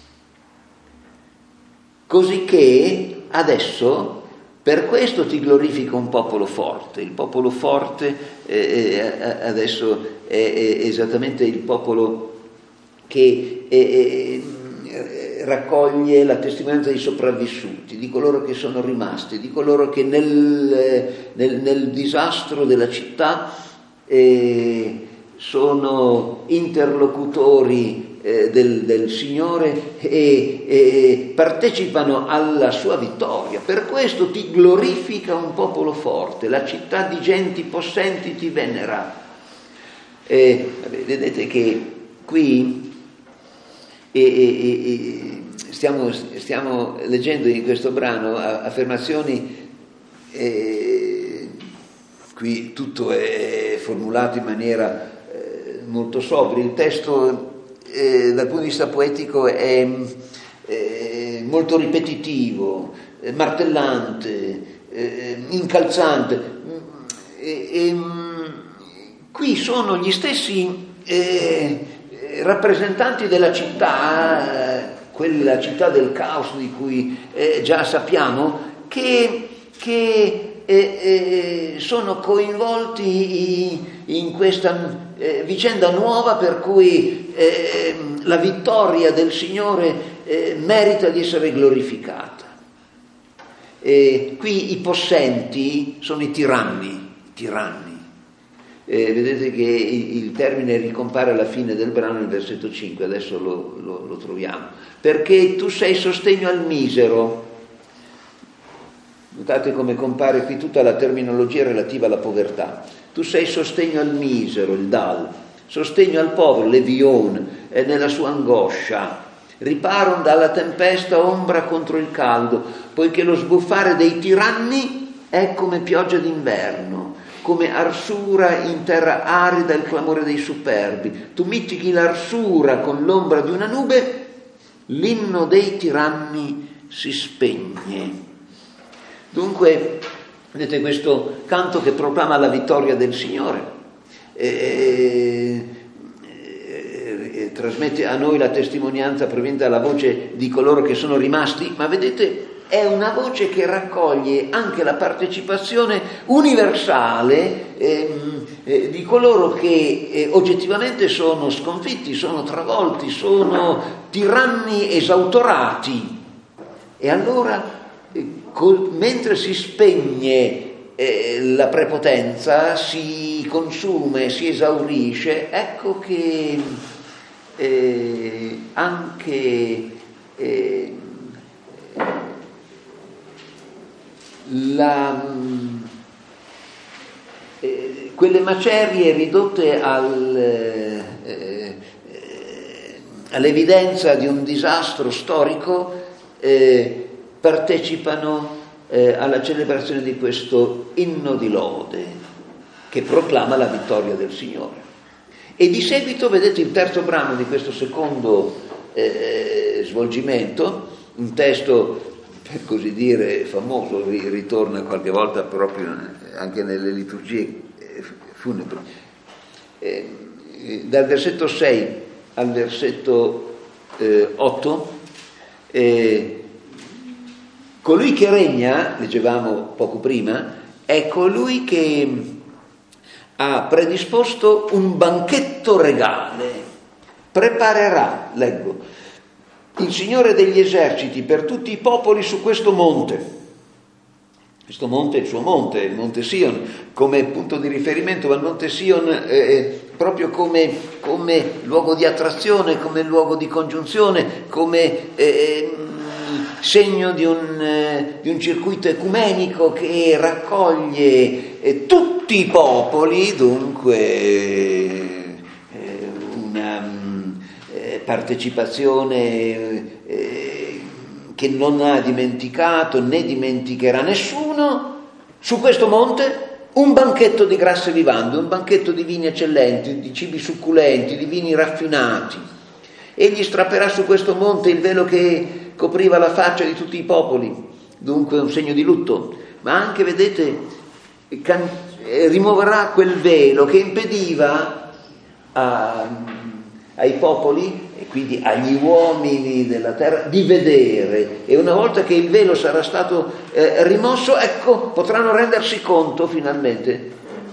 cosicché adesso per questo ti glorifica un popolo forte. Il popolo forte eh, adesso è, è esattamente il popolo che è, è, raccoglie la testimonianza dei sopravvissuti, di coloro che sono rimasti, di coloro che nel, nel, nel disastro della città eh, sono interlocutori eh, del, del Signore e, e partecipano alla sua vittoria. Per questo ti glorifica un popolo forte, la città di genti possenti ti venera. E, vedete che qui e, e, e, stiamo, stiamo leggendo in questo brano affermazioni, e, qui tutto è formulato in maniera eh, molto sobria. Il testo eh, dal punto di vista poetico è eh, molto ripetitivo, eh, martellante, eh, incalzante. E, e, qui sono gli stessi eh, rappresentanti della città, eh, quella città del caos di cui eh, già sappiamo, che, che eh, eh, sono coinvolti in questa eh, vicenda nuova per cui eh, la vittoria del Signore eh, merita di essere glorificata. E qui i possenti sono i tiranni, tiranni. Eh, vedete che il, il termine ricompare alla fine del brano nel versetto cinque, adesso lo, lo, lo troviamo. Perché tu sei sostegno al misero. Notate come compare qui tutta la terminologia relativa alla povertà. Tu sei sostegno al misero, il dal, sostegno al povero, levion, è nella sua angoscia. Riparo dalla tempesta, ombra contro il caldo, poiché lo sbuffare dei tiranni è come pioggia d'inverno, come arsura in terra arida il clamore dei superbi. Tu mitichi l'arsura con l'ombra di una nube, l'inno dei tiranni si spegne. Dunque, vedete questo canto che proclama la vittoria del Signore, e, e, e trasmette a noi la testimonianza proveniente dalla voce di coloro che sono rimasti, ma vedete, è una voce che raccoglie anche la partecipazione universale ehm, eh, di coloro che eh, oggettivamente sono sconfitti, sono travolti, sono tiranni esautorati. E allora, eh, col, mentre si spegne eh, la prepotenza, si consume, si esaurisce, ecco che eh, anche eh, La, eh, quelle macerie ridotte al, eh, eh, all'evidenza di un disastro storico eh, partecipano eh, alla celebrazione di questo inno di lode che proclama la vittoria del Signore. E di seguito vedete il terzo brano di questo secondo eh, svolgimento, un testo per così dire famoso, ritorna qualche volta proprio anche nelle liturgie funebri. Eh, dal versetto sei al versetto eh, otto, eh, colui che regna, leggevamo poco prima, è colui che ha predisposto un banchetto regale, preparerà, leggo, il Signore degli eserciti per tutti i popoli su questo monte. Questo monte è il suo monte, il monte Sion, come punto di riferimento, ma il monte Sion è proprio come, come luogo di attrazione, come luogo di congiunzione, come eh, segno di un, eh, di un circuito ecumenico che raccoglie eh, tutti i popoli, dunque eh, una partecipazione eh, che non ha dimenticato né dimenticherà nessuno. Su questo monte un banchetto di grasse vivande, un banchetto di vini eccellenti, di cibi succulenti, di vini raffinati. Egli strapperà su questo monte il velo che copriva la faccia di tutti i popoli, dunque un segno di lutto, ma anche, vedete, can- rimuoverà quel velo che impediva a, ai popoli e quindi agli uomini della terra di vedere, e una volta che il velo sarà stato eh, rimosso, ecco, potranno rendersi conto finalmente,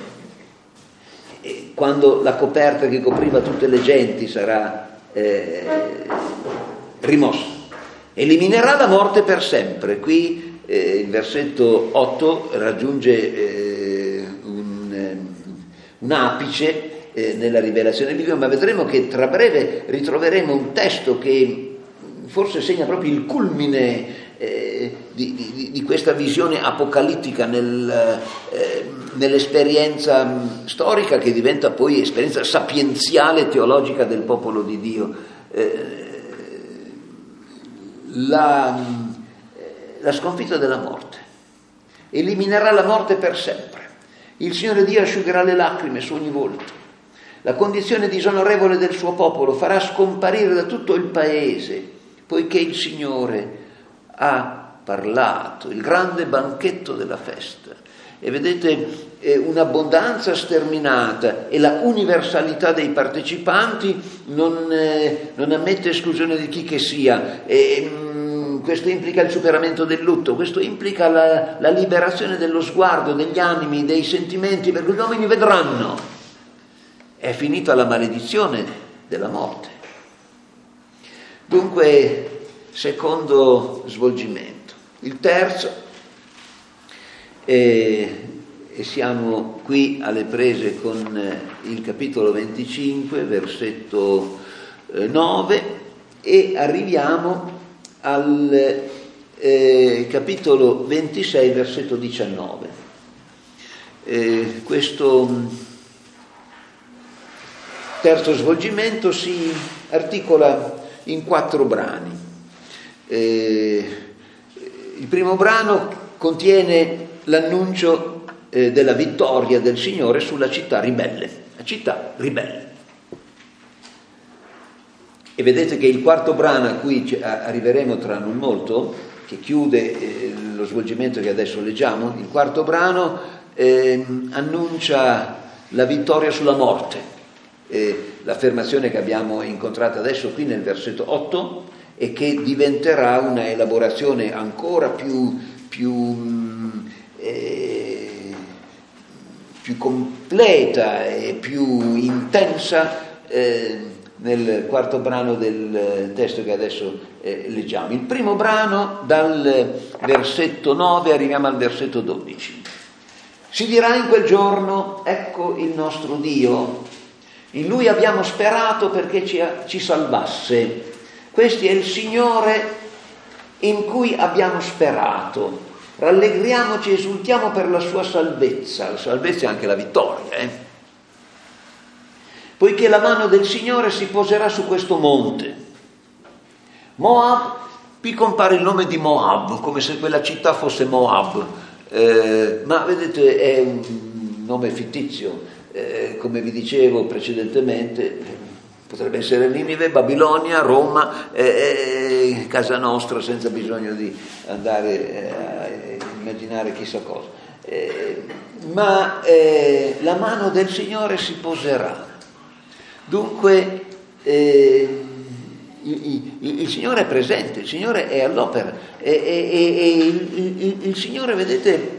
e quando la coperta che copriva tutte le genti sarà eh, rimossa, eliminerà la morte per sempre. Qui eh, il versetto otto raggiunge eh, un, un apice eh, nella rivelazione biblica, ma vedremo che tra breve ritroveremo un testo che forse segna proprio il culmine eh, di, di, di questa visione apocalittica nel, eh, nell'esperienza mh, storica, che diventa poi esperienza sapienziale teologica del popolo di Dio. Eh, la, la sconfitta della morte eliminerà la morte per sempre. Il Signore Dio asciugherà le lacrime su ogni volto. La condizione disonorevole del suo popolo farà scomparire da tutto il paese, poiché il Signore ha parlato, il grande banchetto della festa. E vedete, eh, un'abbondanza sterminata e la universalità dei partecipanti non, eh, non ammette esclusione di chi che sia. E, mh, questo implica il superamento del lutto, questo implica la, la liberazione dello sguardo, degli animi, dei sentimenti, perché gli uomini vedranno. È finita la maledizione della morte. Dunque, secondo svolgimento. Il terzo, e, e siamo qui alle prese con il capitolo venticinque, versetto nove, e arriviamo al eh, capitolo ventisei, versetto diciannove. Eh, questo terzo svolgimento si articola in quattro brani. Eh, il primo brano contiene l'annuncio eh, della vittoria del Signore sulla città ribelle, la città ribelle. E vedete che il quarto brano, a cui arriveremo tra non molto, che chiude eh, lo svolgimento che adesso leggiamo, il quarto brano eh, annuncia la vittoria sulla morte. Eh, l'affermazione che abbiamo incontrato adesso qui nel versetto otto, e che diventerà una elaborazione ancora più, più, eh, più completa e più intensa eh, nel quarto brano del testo che adesso eh, leggiamo. Il primo brano, dal versetto nove arriviamo al versetto dodici. Si dirà in quel giorno: ecco il nostro Dio, in Lui abbiamo sperato perché ci, ci salvasse. Questo è il Signore in cui abbiamo sperato. Rallegriamoci e esultiamo per la sua salvezza. La salvezza è anche la vittoria, eh? Poiché la mano del Signore si poserà su questo monte. Moab, qui compare il nome di Moab, come se quella città fosse Moab, eh, ma vedete è un nome fittizio, eh, come vi dicevo precedentemente. Potrebbe essere Ninive, Babilonia, Roma, eh, casa nostra, senza bisogno di andare eh, a immaginare chissà cosa. Eh, ma eh, la mano del Signore si poserà. Dunque eh, il, il, il Signore è presente, il Signore è all'opera. E, e, e il, il, il Signore, vedete,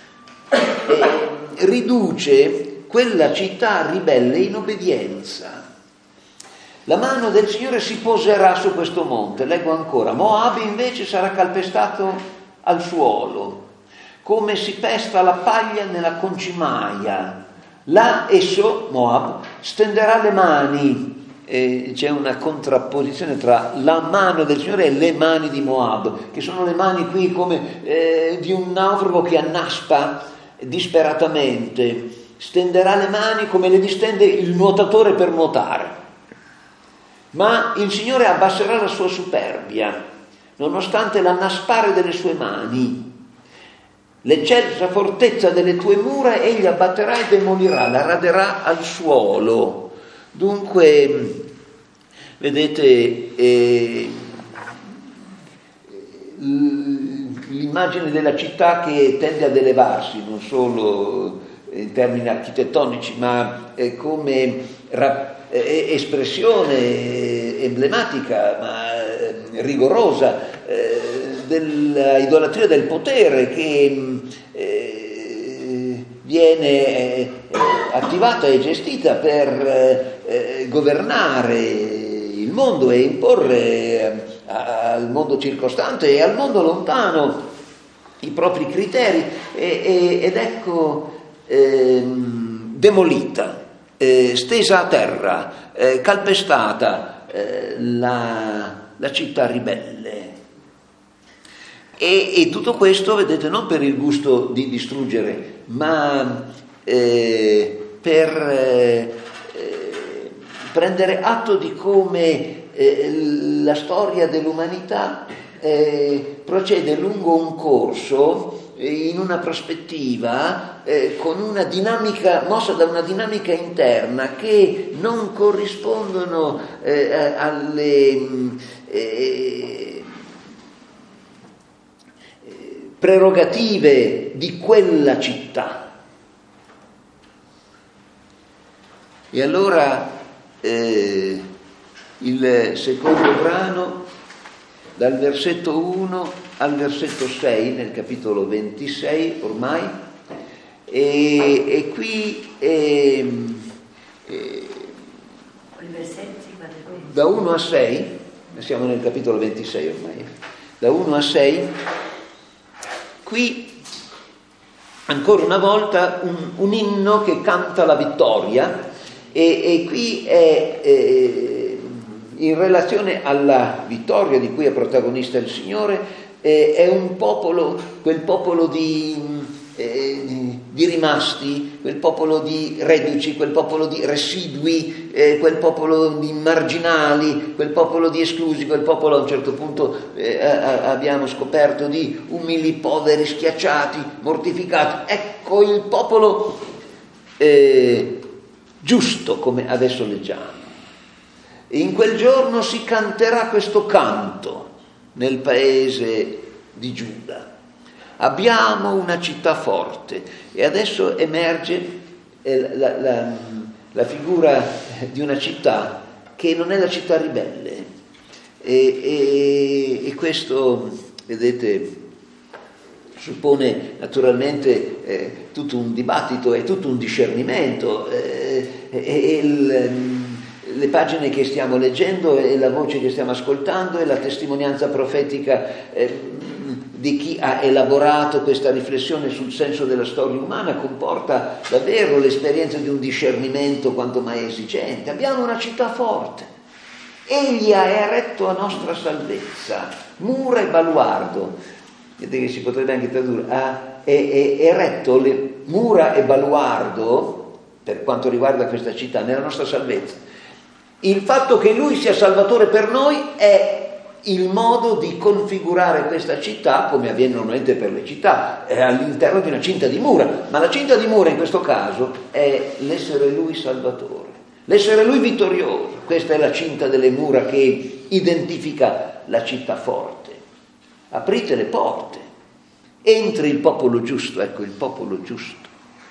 eh, riduce quella città ribelle in obbedienza. La mano del Signore si poserà su questo monte. Leggo ancora: Moab invece sarà calpestato al suolo, come si pesta la paglia nella concimaia. Là esso, Moab, stenderà le mani. E c'è una contrapposizione tra la mano del Signore e le mani di Moab, che sono le mani qui come eh, di un naufrago che annaspa disperatamente. Stenderà le mani come le distende il nuotatore per nuotare. Ma il Signore abbasserà la sua superbia, nonostante l'annaspare delle sue mani. L'eccelsa fortezza delle tue mura egli abbatterà e demolirà, la raderà al suolo. Dunque, vedete, eh, l'immagine della città che tende ad elevarsi, non solo in termini architettonici, ma eh, come rap- espressione emblematica ma rigorosa eh, dell'idolatria del potere che eh, viene eh, attivata e gestita per eh, governare il mondo e imporre a, al mondo circostante e al mondo lontano i propri criteri e, e, ed ecco eh, demolita. eh, stesa a terra, eh, calpestata eh, la, la città ribelle. E, e tutto questo, vedete, non per il gusto di distruggere, ma eh, per eh, eh, prendere atto di come eh, la storia dell'umanità eh, procede lungo un corso eh, in una prospettiva eh, con una dinamica, mossa da una dinamica interna che non corrispondono eh, alle eh, prerogative di quella città. E allora eh, il secondo brano, dal versetto uno al versetto sei, nel capitolo ventisei ormai, e, e qui eh, eh, da uno a sei, siamo nel capitolo ventisei ormai, da uno a sei, qui ancora una volta un, un inno che canta la vittoria, e, e qui è eh, in relazione alla vittoria di cui è protagonista il Signore, eh, è un popolo, quel popolo di, eh, di, di rimasti, quel popolo di reduci, quel popolo di residui, eh, quel popolo di marginali, quel popolo di esclusi, quel popolo a un certo punto eh, abbiamo scoperto di umili, poveri, schiacciati, mortificati. Ecco il popolo eh, giusto, come adesso leggiamo. E in quel giorno si canterà questo canto nel paese di Giuda. Abbiamo una città forte, e adesso emerge eh, la, la, la figura di una città che non è la città ribelle, e, e, e questo, vedete, suppone naturalmente eh, tutto un dibattito e tutto un discernimento, eh, e il, le pagine che stiamo leggendo e la voce che stiamo ascoltando e la testimonianza profetica eh, di chi ha elaborato questa riflessione sul senso della storia umana comporta davvero l'esperienza di un discernimento quanto mai esigente. Abbiamo una città forte, egli ha eretto a nostra salvezza mura e baluardo. Vedete che si potrebbe anche tradurre, ha eretto le mura e baluardo per quanto riguarda questa città, nella nostra salvezza. Il fatto che lui sia salvatore per noi è il modo di configurare questa città, come avviene normalmente per le città, è all'interno di una cinta di mura, ma la cinta di mura in questo caso è l'essere lui salvatore, l'essere lui vittorioso. Questa è la cinta delle mura che identifica la città forte. Aprite le porte, entri il popolo giusto, ecco il popolo giusto,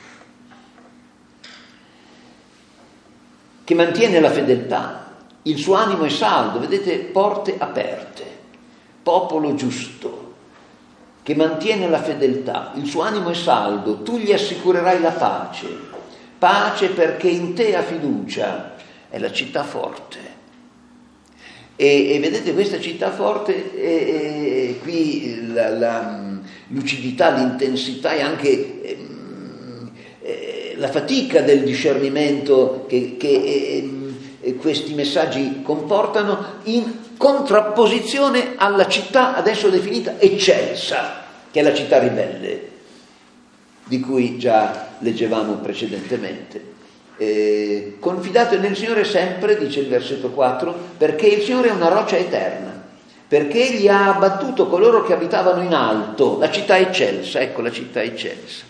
che mantiene la fedeltà, il suo animo è saldo, vedete, porte aperte, popolo giusto, che mantiene la fedeltà, il suo animo è saldo, tu gli assicurerai la pace, pace perché in te ha fiducia, è la città forte. E, e vedete questa città forte, e, e qui la, la lucidità, l'intensità e anche eh, eh, la fatica del discernimento che, che eh, questi messaggi comportano, in contrapposizione alla città adesso definita eccelsa, che è la città ribelle, di cui già leggevamo precedentemente. Eh, confidate nel Signore sempre, dice il versetto quattro, perché il Signore è una roccia eterna, perché egli ha abbattuto coloro che abitavano in alto, la città eccelsa, ecco la città eccelsa.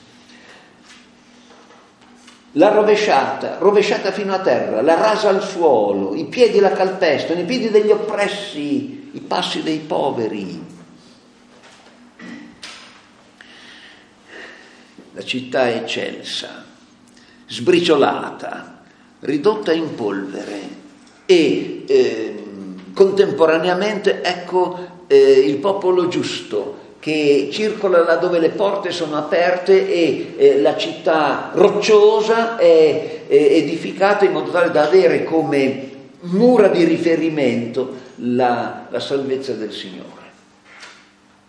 L'ha rovesciata, rovesciata fino a terra, l'ha rasa al suolo, i piedi la calpestano, i piedi degli oppressi, i passi dei poveri. La città è eccelsa, sbriciolata, ridotta in polvere e eh, contemporaneamente ecco eh, il popolo giusto che circola laddove le porte sono aperte e eh, la città rocciosa è, è edificata in modo tale da avere come mura di riferimento la, la salvezza del Signore.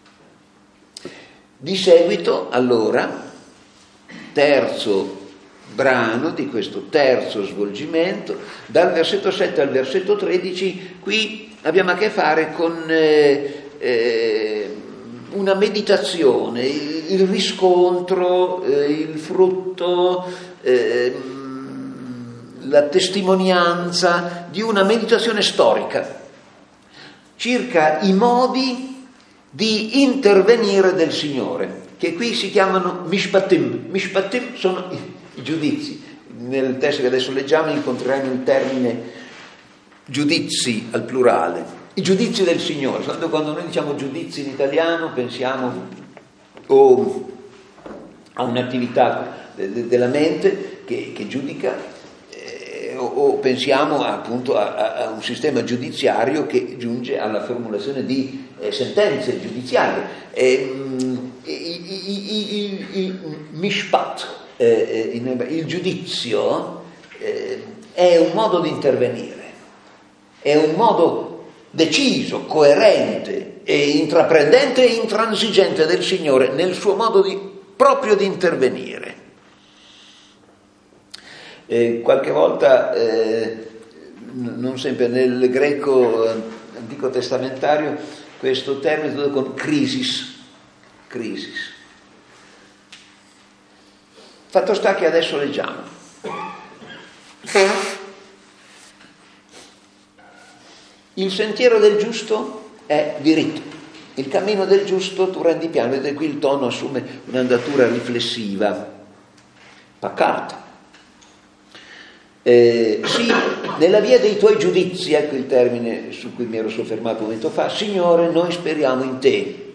Di seguito, allora, terzo brano, di questo terzo svolgimento, dal versetto sette al versetto tredici. Qui abbiamo a che fare con eh, eh, una meditazione, il, il riscontro, eh, il frutto, eh, la testimonianza di una meditazione storica circa i modi di intervenire del Signore, che qui si chiamano mishpatim. Mishpatim sono i, i giudizi. Nel testo che adesso leggiamo incontreremo il termine giudizi al plurale, i giudizi del Signore. Quando noi diciamo giudizi in italiano pensiamo o a un'attività de, de, della mente che, che giudica, o pensiamo appunto a, a un sistema giudiziario che giunge alla formulazione di eh, sentenze giudiziarie. Eh, il mishpat, eh, il giudizio, eh, è un modo di intervenire, è un modo deciso, coerente e intraprendente e intransigente del Signore nel suo modo di, proprio di intervenire. Eh, qualche volta, eh, non sempre, nel greco eh, antico testamentario questo termine è tradotto con crisis, crisis. Fatto sta che adesso leggiamo. Il sentiero del giusto è diritto, il cammino del giusto tu rendi piano. Vedete, qui il tono assume un'andatura riflessiva, pacata. Eh, sì, nella via dei tuoi giudizi, ecco il termine su cui mi ero soffermato un momento fa, Signore, noi speriamo in te.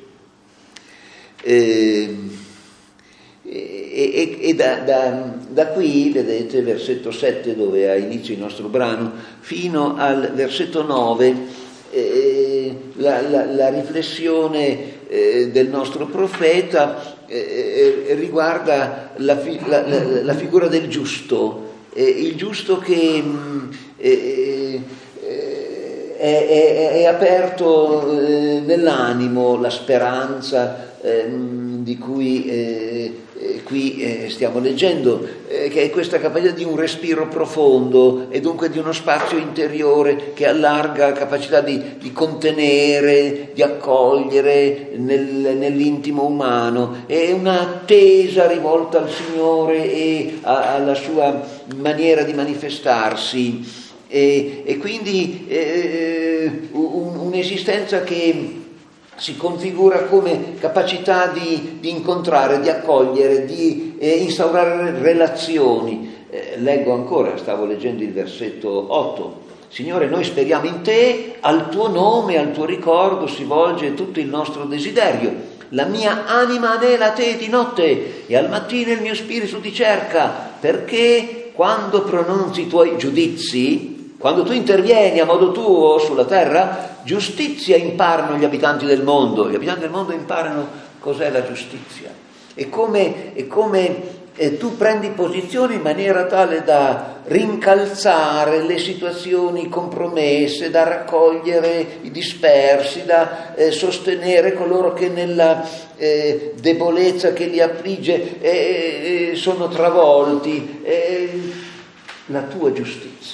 Eh, e e, e da, da, da qui, vedete, versetto sette, dove ha inizio il nostro brano, fino al versetto nove, eh, la, la, la riflessione eh, del nostro profeta eh, riguarda la, la, la, la figura del giusto. Eh, il giusto che eh, eh, è, è, è aperto eh, nell'animo, la speranza eh, di cui eh, eh, qui eh, stiamo leggendo, eh, che è questa capacità di un respiro profondo e dunque di uno spazio interiore che allarga la capacità di, di contenere, di accogliere nel, nell'intimo umano. È un'attesa rivolta al Signore e a, alla sua maniera di manifestarsi, e, e quindi eh, un, un'esistenza che si configura come capacità di, di incontrare, di accogliere, di eh, instaurare relazioni. Eh, leggo ancora, stavo leggendo il versetto otto. Signore, noi speriamo in te, al tuo nome, al tuo ricordo si volge tutto il nostro desiderio. La mia anima anela a te di notte e al mattino il mio spirito ti cerca, perché quando pronunzi i tuoi giudizi, quando tu intervieni a modo tuo sulla terra, giustizia imparano gli abitanti del mondo. Gli abitanti del mondo imparano cos'è la giustizia. E come, e come eh, tu prendi posizione in maniera tale da rincalzare le situazioni compromesse, da raccogliere i dispersi, da eh, sostenere coloro che nella eh, debolezza che li affligge eh, eh, sono travolti. Eh, la tua giustizia.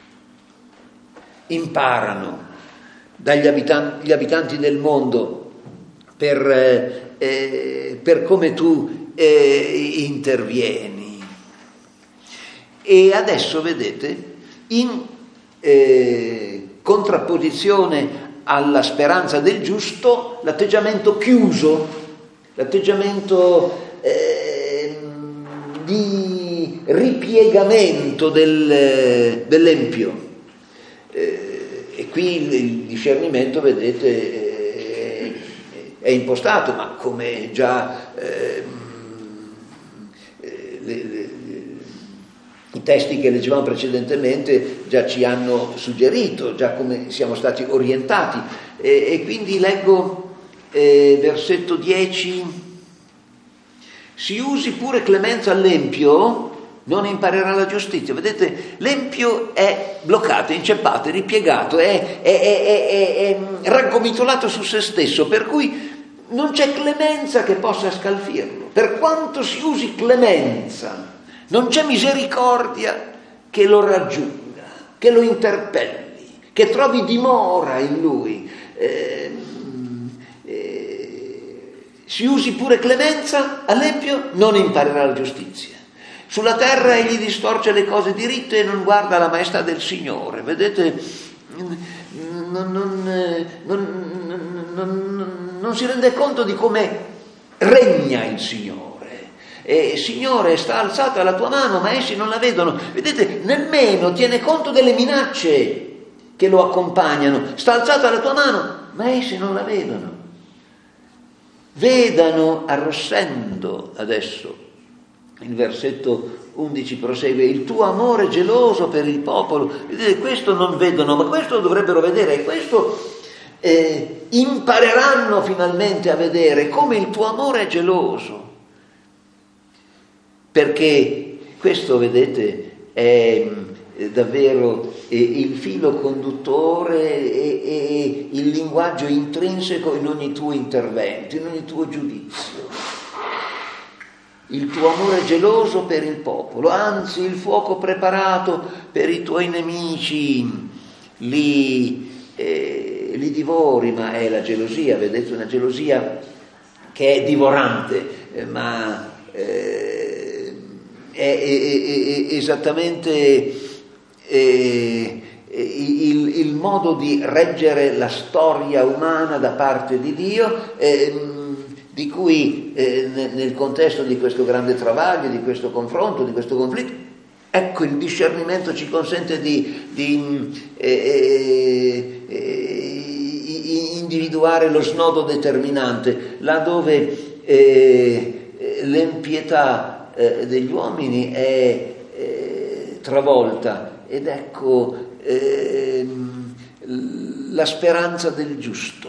Imparano dagli abitanti, gli abitanti del mondo per, eh, per come tu eh, intervieni. E adesso vedete, in eh, contrapposizione alla speranza del giusto, l'atteggiamento chiuso, l'atteggiamento eh, di ripiegamento del, dell'empio. Eh, e qui il, il discernimento, vedete, eh, è impostato, ma come già eh, le, le, i testi che leggevamo precedentemente già ci hanno suggerito, già come siamo stati orientati. E, e quindi leggo eh, versetto dieci: si usi pure clemenza all'empio, non imparerà la giustizia. Vedete, l'empio è bloccato, è inceppato, è ripiegato, è, è, è, è, è raggomitolato su se stesso, per cui non c'è clemenza che possa scalfirlo. Per quanto si usi clemenza Non c'è misericordia che lo raggiunga, che lo interpelli, che trovi dimora in lui. Eh, eh, si usi pure clemenza, all'empio non imparerà la giustizia. Sulla terra egli distorce le cose diritte e non guarda la maestà del Signore. Vedete, non, non, non, non, non si rende conto di come regna il Signore. E Signore, sta alzata la tua mano, ma essi non la vedono. Vedete, nemmeno tiene conto delle minacce che lo accompagnano. Sta alzata la tua mano, ma essi non la vedono. Vedano arrossendo adesso. Il versetto undici prosegue: il tuo amore geloso per il popolo. Vedete, questo non vedono, ma questo dovrebbero vedere, e questo eh, impareranno finalmente a vedere come il tuo amore è geloso. Perché questo, vedete, è davvero il filo conduttore e il linguaggio intrinseco in ogni tuo intervento, in ogni tuo giudizio. Il tuo amore geloso per il popolo, anzi il fuoco preparato per i tuoi nemici, li, eh, li divori, ma è la gelosia, vedete, una gelosia che è divorante, eh, ma... Eh, È, è, è esattamente è, è il, il modo di reggere la storia umana da parte di Dio, eh, di cui eh, nel contesto di questo grande travaglio, di questo confronto, di questo conflitto, ecco, il discernimento ci consente di, di eh, eh, individuare lo snodo determinante, laddove eh, l'empietà Eh, degli uomini è eh, travolta, ed ecco eh, la speranza del giusto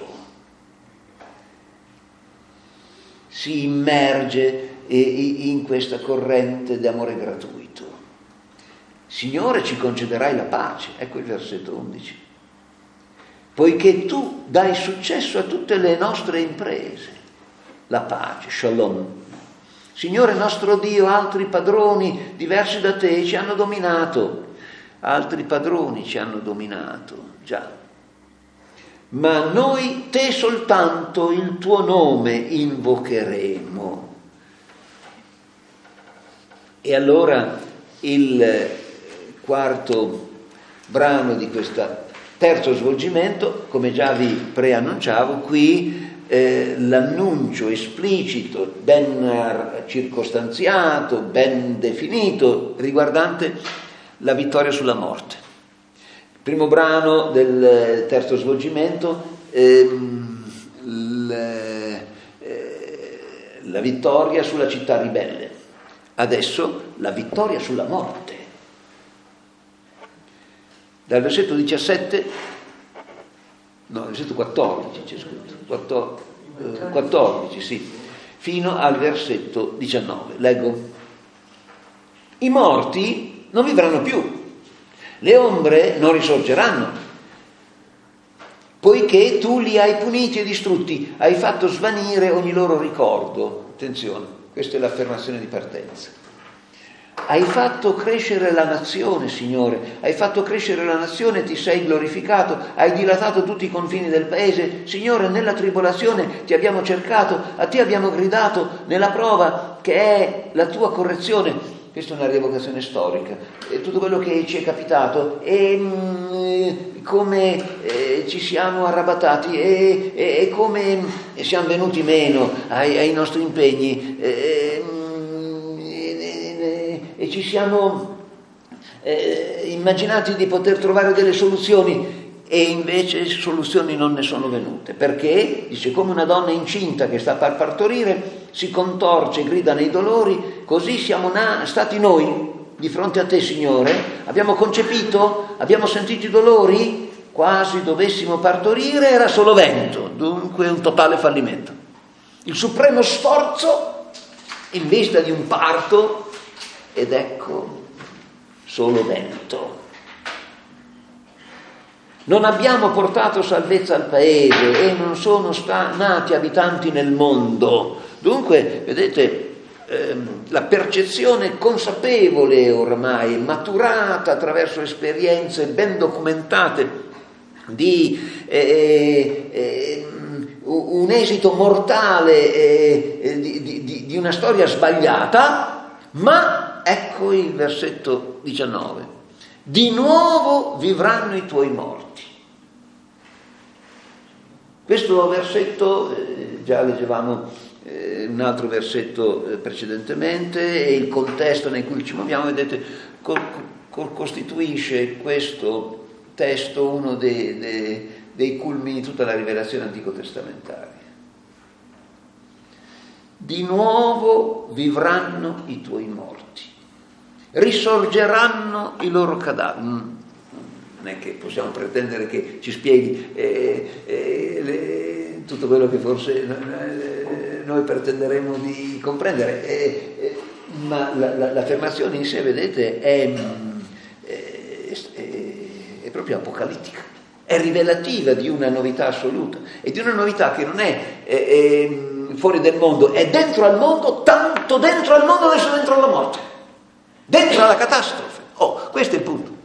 si immerge eh, in questa corrente d'amore gratuito. Signore, ci concederai la pace, ecco il versetto undici, poiché tu dai successo a tutte le nostre imprese, la pace, shalom. Signore nostro Dio, altri padroni diversi da te ci hanno dominato, altri padroni ci hanno dominato, già. Ma noi te soltanto, il tuo nome invocheremo. E allora il quarto brano di questo terzo svolgimento, come già vi preannunciavo, qui Eh, l'annuncio esplicito, ben circostanziato, ben definito, riguardante la vittoria sulla morte. Il primo brano del terzo svolgimento, ehm, le, eh, la vittoria sulla città ribelle. Adesso la vittoria sulla morte. Dal versetto diciassette No, versetto quattordici c'è scritto, quattordici, eh, quattordici sì, fino al versetto diciannove. Leggo: i morti non vivranno più, le ombre non risorgeranno, poiché tu li hai puniti e distrutti, hai fatto svanire ogni loro ricordo. Attenzione, questa è l'affermazione di partenza. Hai fatto crescere la nazione, Signore, hai fatto crescere la nazione, ti sei glorificato, hai dilatato tutti i confini del paese. Signore, nella tribolazione ti abbiamo cercato, a te abbiamo gridato nella prova che è la tua correzione. Questa è una rievocazione storica, e tutto quello che ci è capitato e mh, come eh, ci siamo arrabattati e, e, e come siamo venuti meno ai, ai nostri impegni. Eh, E ci siamo eh, immaginati di poter trovare delle soluzioni, e invece soluzioni non ne sono venute. Perché? Dice, come una donna incinta che sta per partorire, si contorce, grida nei dolori, così siamo na- stati noi di fronte a te, Signore. Abbiamo concepito, abbiamo sentito i dolori, quasi dovessimo partorire, era solo vento, dunque un totale fallimento. Il supremo sforzo in vista di un parto, ed ecco solo vento. Non abbiamo portato salvezza al paese e non sono sta- nati abitanti nel mondo. Dunque, vedete, ehm, la percezione consapevole ormai, maturata attraverso esperienze ben documentate di eh, eh, un esito mortale eh, di, di, di una storia sbagliata, ma ecco il versetto diciannove: di nuovo vivranno i tuoi morti. Questo versetto, eh, già leggevamo eh, un altro versetto eh, precedentemente, e il contesto nel cui ci muoviamo, vedete, co- co- costituisce questo testo uno dei, dei, dei culmini di tutta la rivelazione antico-testamentaria. Di nuovo vivranno i tuoi morti, risorgeranno i loro cadaveri. Non è che possiamo pretendere che ci spieghi eh, eh, le, tutto quello che forse eh, noi pretenderemo di comprendere, eh, eh, ma la, la, l'affermazione in sé, vedete, è, è, è proprio apocalittica, è rivelativa di una novità assoluta, e di una novità che non è, è, è fuori del mondo, è dentro al mondo, tanto dentro al mondo adesso dentro alla morte, dentro alla catastrofe. Oh, questo è il punto.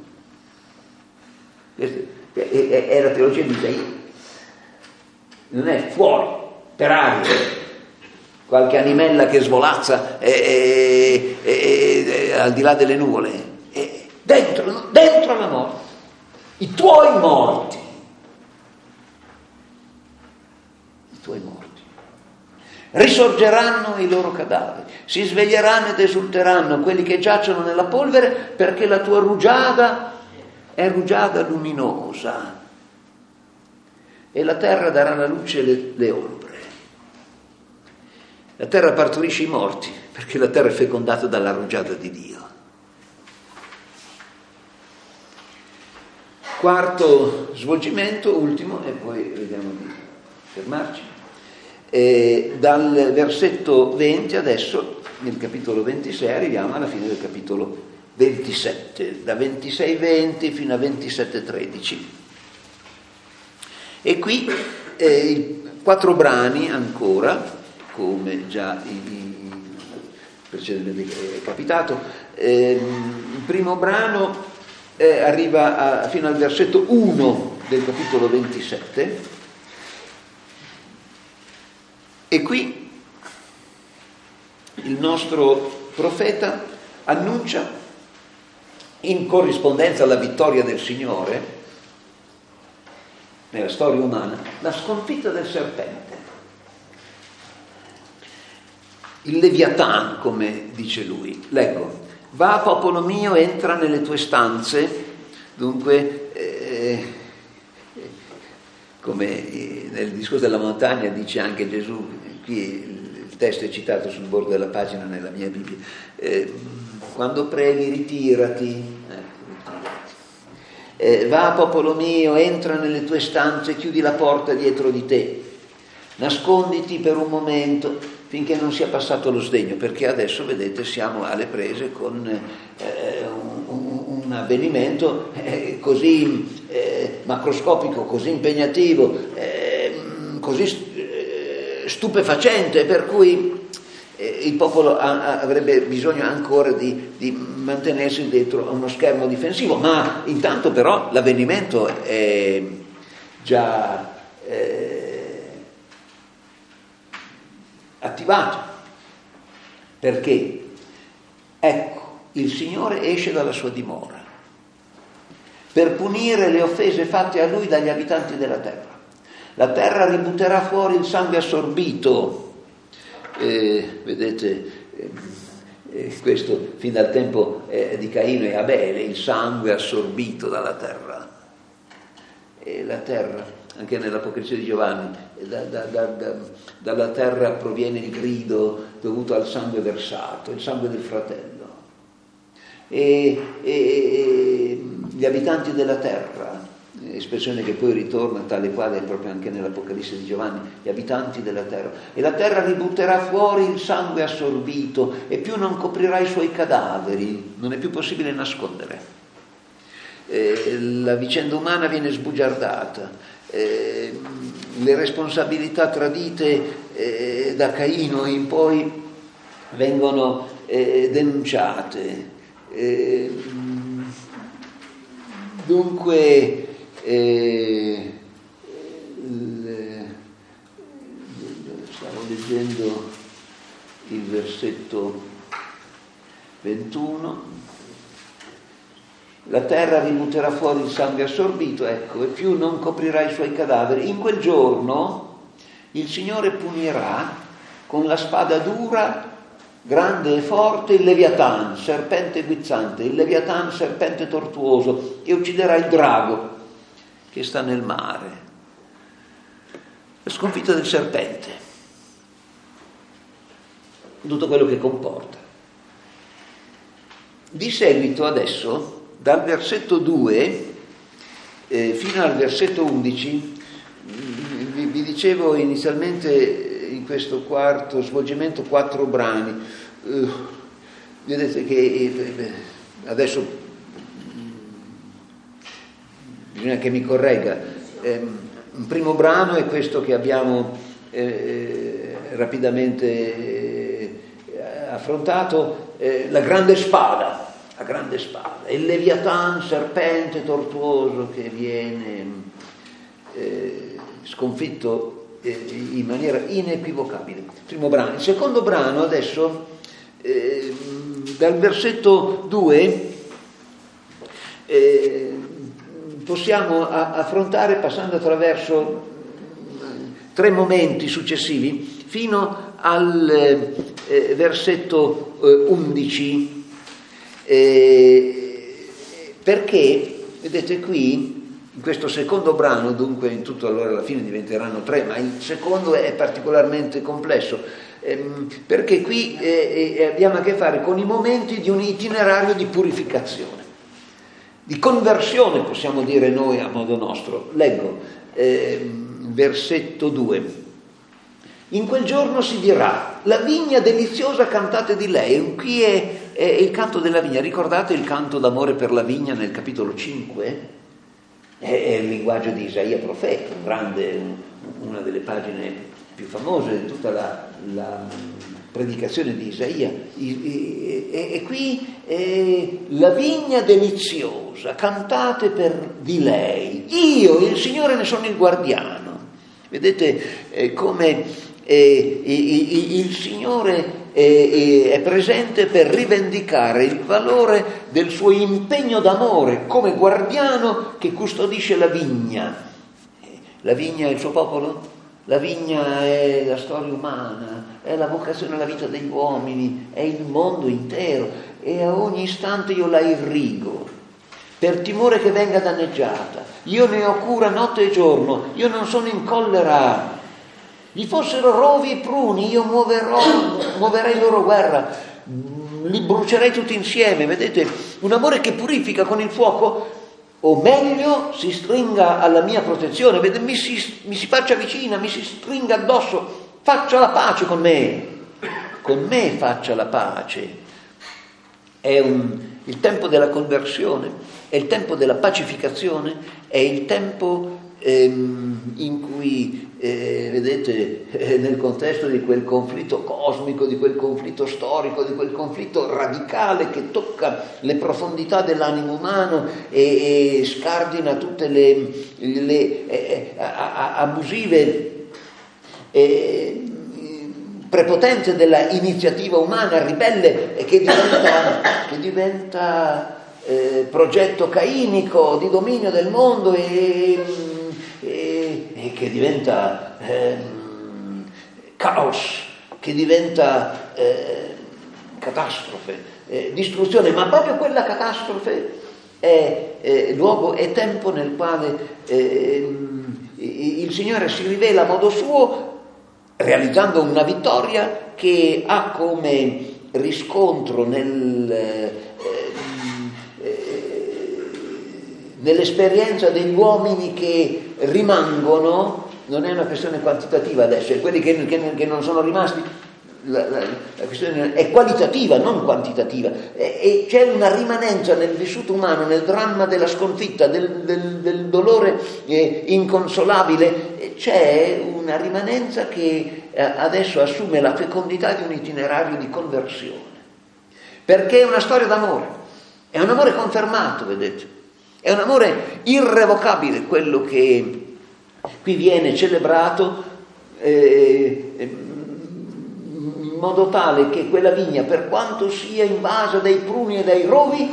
È la teologia di Isaia, non è fuori, per aria, qualche animella che svolazza e, e, e, e, al di là delle nuvole, è dentro, dentro la morte, i tuoi morti, i tuoi morti, risorgeranno i loro cadaveri, si sveglieranno ed esulteranno quelli che giacciono nella polvere, perché la tua rugiada è rugiada luminosa, e la terra darà alla luce le, le ombre. La terra partorisce i morti, perché la terra è fecondata dalla rugiada di Dio. Quarto svolgimento, ultimo, e poi vediamo di fermarci. E dal versetto venti adesso, nel capitolo ventisei, arriviamo alla fine del capitolo ventisette, da ventisei venti fino a ventisette tredici. E qui eh, quattro brani ancora, come già in precedentemente è capitato. Eh, il primo brano eh, arriva a, fino al versetto uno del capitolo ventisette, e qui il nostro profeta annuncia, in corrispondenza alla vittoria del Signore nella storia umana, la sconfitta del serpente, il Leviathan, come dice lui. Leggo: va, popolo mio, entra nelle tue stanze. Dunque eh, come nel discorso della montagna dice anche Gesù, qui il testo è citato sul bordo della pagina nella mia Bibbia, eh, quando preghi ritirati, ecco, ritirati. Eh, va, popolo mio, entra nelle tue stanze, chiudi la porta dietro di te, nasconditi per un momento finché non sia passato lo sdegno, perché adesso, vedete, siamo alle prese con eh, un, un avvenimento eh, così eh, macroscopico, così impegnativo, eh, così eh, stupefacente, per cui il popolo avrebbe bisogno ancora di, di mantenersi dentro uno schermo difensivo, ma intanto però l'avvenimento è già eh, attivato, perché ecco, il Signore esce dalla sua dimora per punire le offese fatte a lui dagli abitanti della terra. La terra ributterà fuori il sangue assorbito. Eh, vedete, eh, questo fin dal tempo eh, di Caino e Abele, il sangue assorbito dalla terra. E la terra, anche nell'Apocalisse di Giovanni, da, da, da, da, dalla terra proviene il grido dovuto al sangue versato, il sangue del fratello. E, e, e gli abitanti della terra, espressione che poi ritorna tale quale è proprio anche nell'Apocalisse di Giovanni, gli abitanti della terra, e la terra ributterà fuori il sangue assorbito, e più non coprirà i suoi cadaveri, non è più possibile nascondere. Eh, la vicenda umana viene sbugiardata, eh, le responsabilità tradite eh, da Caino in poi vengono eh, denunciate. Eh, dunque eh, le, stavo leggendo il versetto ventuno: la terra rimuterà fuori il sangue assorbito, ecco, e più non coprirà i suoi cadaveri. In quel giorno il Signore punirà con la spada dura, grande e forte, il Leviatan, serpente guizzante, il Leviatan, serpente tortuoso, e ucciderà il drago che sta nel mare. La sconfitta del serpente, tutto quello che comporta. Di seguito adesso, dal versetto due eh, fino al versetto undici, vi, vi dicevo inizialmente in questo quarto svolgimento quattro brani. Uh, vedete che eh, adesso bisogna che mi corregga. Eh, un primo brano è questo che abbiamo eh, rapidamente eh, affrontato, eh, la grande spada, la grande spada, il Leviatan, serpente tortuoso che viene eh, sconfitto in maniera inequivocabile. Primo brano. Il secondo brano adesso, eh, dal versetto due, eh, possiamo a- affrontare passando attraverso tre momenti successivi fino al eh, versetto eh, undici, eh, perché vedete qui in questo secondo brano, dunque in tutto allora alla fine diventeranno tre, ma il secondo è particolarmente complesso, ehm, perché qui eh, eh, abbiamo a che fare con i momenti di un itinerario di purificazione, di conversione, possiamo dire noi a modo nostro. Leggo ehm, versetto due. In quel giorno si dirà: la vigna deliziosa, cantate di lei. Qui è, è il canto della vigna. Ricordate il canto d'amore per la vigna nel capitolo cinque? È il linguaggio di Isaia profeta, grande, una delle pagine più famose di tutta la, la predicazione di Isaia. E, e, e qui è la vigna deliziosa, cantate per di lei. Io, il Signore, ne sono il guardiano. Vedete eh, come eh, il, il Signore è, è presente per rivendicare il valore del suo impegno d'amore come guardiano che custodisce la vigna. La vigna è il suo popolo? La vigna è la storia umana, è la vocazione alla vita degli uomini, è il mondo intero, e a ogni istante io la irrigo per timore che venga danneggiata. Io ne ho cura notte e giorno, io non sono in collera. Gli fossero rovi e pruni, io muoverò, muoverei loro guerra, li brucerei tutti insieme. Vedete, un amore che purifica con il fuoco, o meglio si stringa alla mia protezione, vedete, mi, si, mi si faccia vicina, mi si stringa addosso, faccia la pace con me, con me faccia la pace. È un, il tempo della conversione, è il tempo della pacificazione, è il tempo ehm, in cui Eh, vedete, eh, nel contesto di quel conflitto cosmico, di quel conflitto storico, di quel conflitto radicale che tocca le profondità dell'animo umano e, e scardina tutte le, le eh, a, a, abusive eh, prepotenze della iniziativa umana ribelle, e che diventa, che diventa eh, progetto cainico di dominio del mondo e e che diventa eh, caos, che diventa eh, catastrofe, eh, distruzione, ma proprio quella catastrofe è eh, luogo e tempo nel quale eh, il Signore si rivela a modo suo, realizzando una vittoria che ha come riscontro nel eh, nell'esperienza degli uomini che rimangono, non è una questione quantitativa adesso, è quelli che, che, che non sono rimasti, la, la, la questione è qualitativa, non quantitativa, e, e c'è una rimanenza nel vissuto umano, nel dramma della sconfitta, del, del, del dolore eh, inconsolabile, c'è una rimanenza che eh, adesso assume la fecondità di un itinerario di conversione, perché è una storia d'amore, è un amore confermato, vedete, è un amore irrevocabile quello che qui viene celebrato, eh, in modo tale che quella vigna, per quanto sia invasa dai pruni e dai rovi,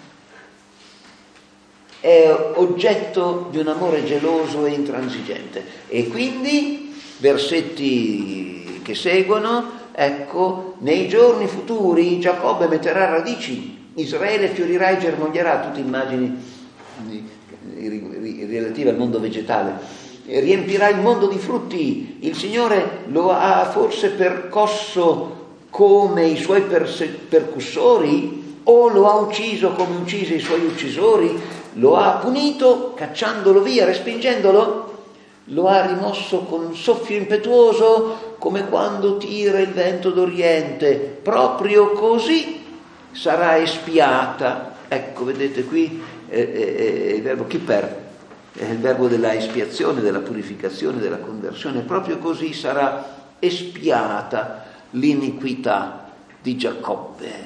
è oggetto di un amore geloso e intransigente. E quindi, versetti che seguono, ecco, nei giorni futuri Giacobbe metterà radici, Israele fiorirà e germoglierà, tutte immagini relative al mondo vegetale, riempirà il mondo di frutti, il Signore lo ha forse percosso come i suoi perse- percussori, o lo ha ucciso come uccise i suoi uccisori, lo ha punito cacciandolo via, respingendolo, lo ha rimosso con un soffio impetuoso come quando tira il vento d'oriente, proprio così sarà espiata. Ecco, vedete qui eh, eh, il verbo kiper, è il verbo della espiazione, della purificazione, della conversione. Proprio così sarà espiata l'iniquità di Giacobbe.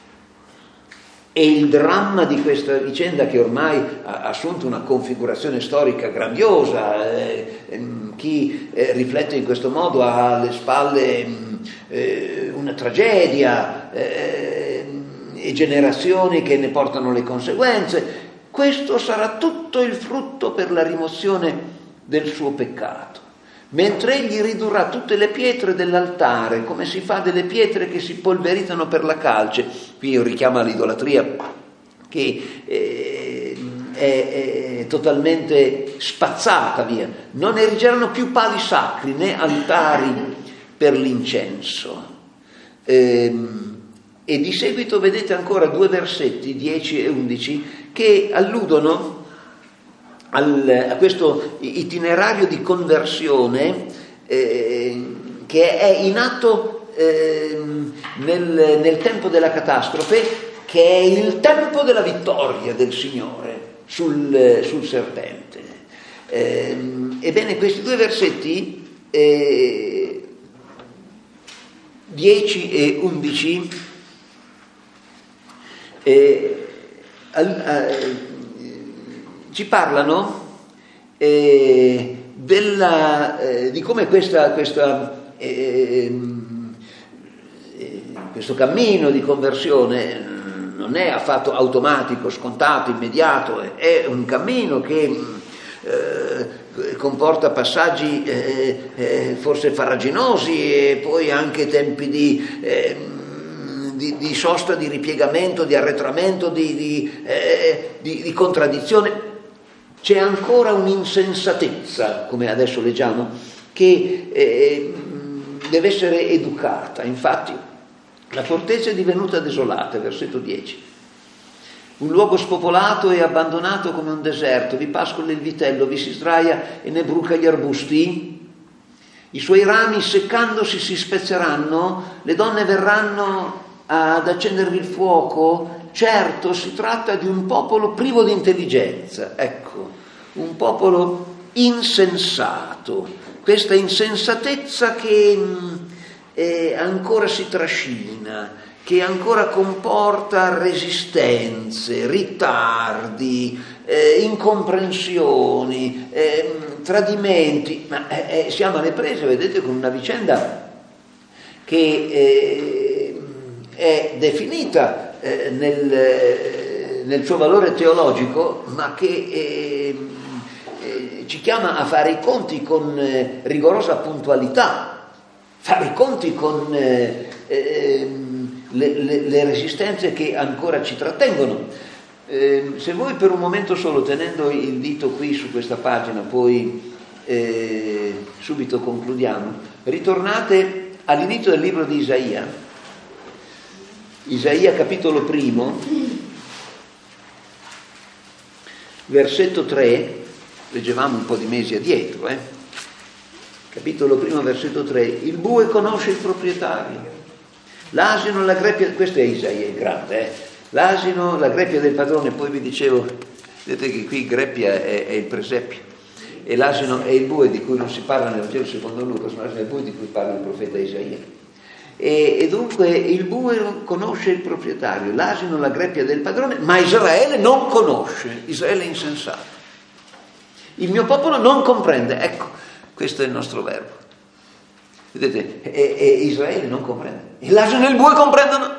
E il dramma di questa vicenda, che ormai ha assunto una configurazione storica grandiosa, eh, chi eh, riflette in questo modo ha alle spalle eh, una tragedia eh, e generazioni che ne portano le conseguenze. Questo sarà tutto il frutto per la rimozione del suo peccato. Mentre egli ridurrà tutte le pietre dell'altare, come si fa delle pietre che si polverizzano per la calce. Qui un richiamo all'idolatria che eh, è, è totalmente spazzata via. Non erigeranno più pali sacri né altari per l'incenso. Ehm, E di seguito vedete ancora due versetti, dieci e undici, che alludono al, a questo itinerario di conversione eh, che è in atto eh, nel, nel tempo della catastrofe, che è il tempo della vittoria del Signore sul, sul serpente. Eh, ebbene, questi due versetti, eh, dieci e undici, Eh, eh, ci parlano eh, della, eh, di come questa, questa, eh, eh, questo cammino di conversione non è affatto automatico, scontato, immediato, è un cammino che eh, comporta passaggi eh, eh, forse farraginosi e poi anche tempi di... Eh, Di, di sosta, di ripiegamento, di arretramento, di, di, eh, di, di contraddizione. C'è ancora un'insensatezza, come adesso leggiamo, che eh, deve essere educata. Infatti la fortezza è divenuta desolata, versetto dieci. Un luogo spopolato e abbandonato come un deserto, vi pascola il vitello, vi si sdraia e ne bruca gli arbusti. I suoi rami seccandosi si spezzeranno, le donne verranno ad accendervi il fuoco. Certo, si tratta di un popolo privo di intelligenza, ecco, un popolo insensato, questa insensatezza che eh, ancora si trascina, che ancora comporta resistenze, ritardi, eh, incomprensioni, eh, tradimenti, ma eh, siamo alle prese, vedete, con una vicenda che eh, è definita eh, nel, eh, nel suo valore teologico, ma che eh, eh, ci chiama a fare i conti con eh, rigorosa puntualità, fare i conti con eh, eh, le, le, le resistenze che ancora ci trattengono. Eh, se voi per un momento solo, tenendo il dito qui su questa pagina, poi eh, subito concludiamo, ritornate all'inizio del libro di Isaia, Isaia capitolo primo, versetto tre, leggevamo un po' di mesi addietro, eh? capitolo primo, versetto tre, il bue conosce il proprietario, l'asino, la greppia, questo è Isaia il grande, eh? L'asino, la greppia del padrone, poi vi dicevo, vedete che qui greppia è, è il presepio, e l'asino è il bue di cui non si parla nel Vangelo secondo Luca, ma l'asino è il bue di cui parla il profeta Isaia. E, e dunque il bue conosce il proprietario, l'asino, la greppia del padrone, ma Israele non conosce, Israele è insensato. Il mio popolo non comprende, ecco, questo è il nostro verbo. Vedete, e, e Israele non comprende. E l'asino e il bue comprendono.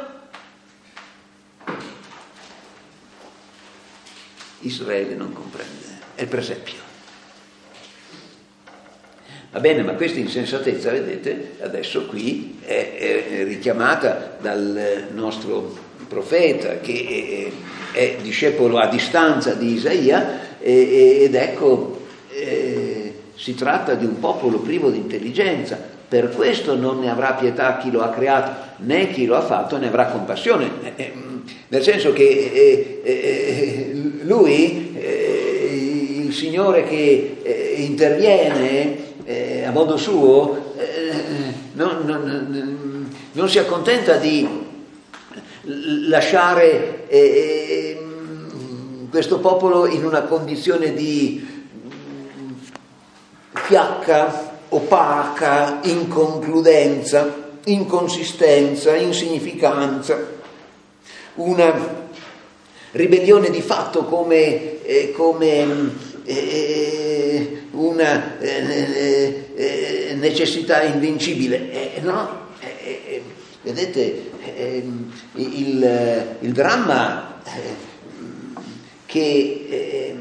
Israele non comprende, è il presepio. Va bene, ma questa insensatezza, vedete, adesso qui è, è richiamata dal nostro profeta che è, è discepolo a distanza di Isaia, ed ecco, eh, si tratta di un popolo privo di intelligenza, per questo non ne avrà pietà chi lo ha creato, né chi lo ha fatto ne avrà compassione, eh, nel senso che eh, eh, lui, eh, il Signore che eh, interviene eh, a modo suo, eh, non, non, non si accontenta di lasciare eh, questo popolo in una condizione di fiacca, opaca, inconcludenza, inconsistenza, insignificanza, una ribellione di fatto come, eh, come eh, una eh, eh, necessità invincibile. Eh, no? eh, eh, vedete, eh, il, il dramma eh, che eh,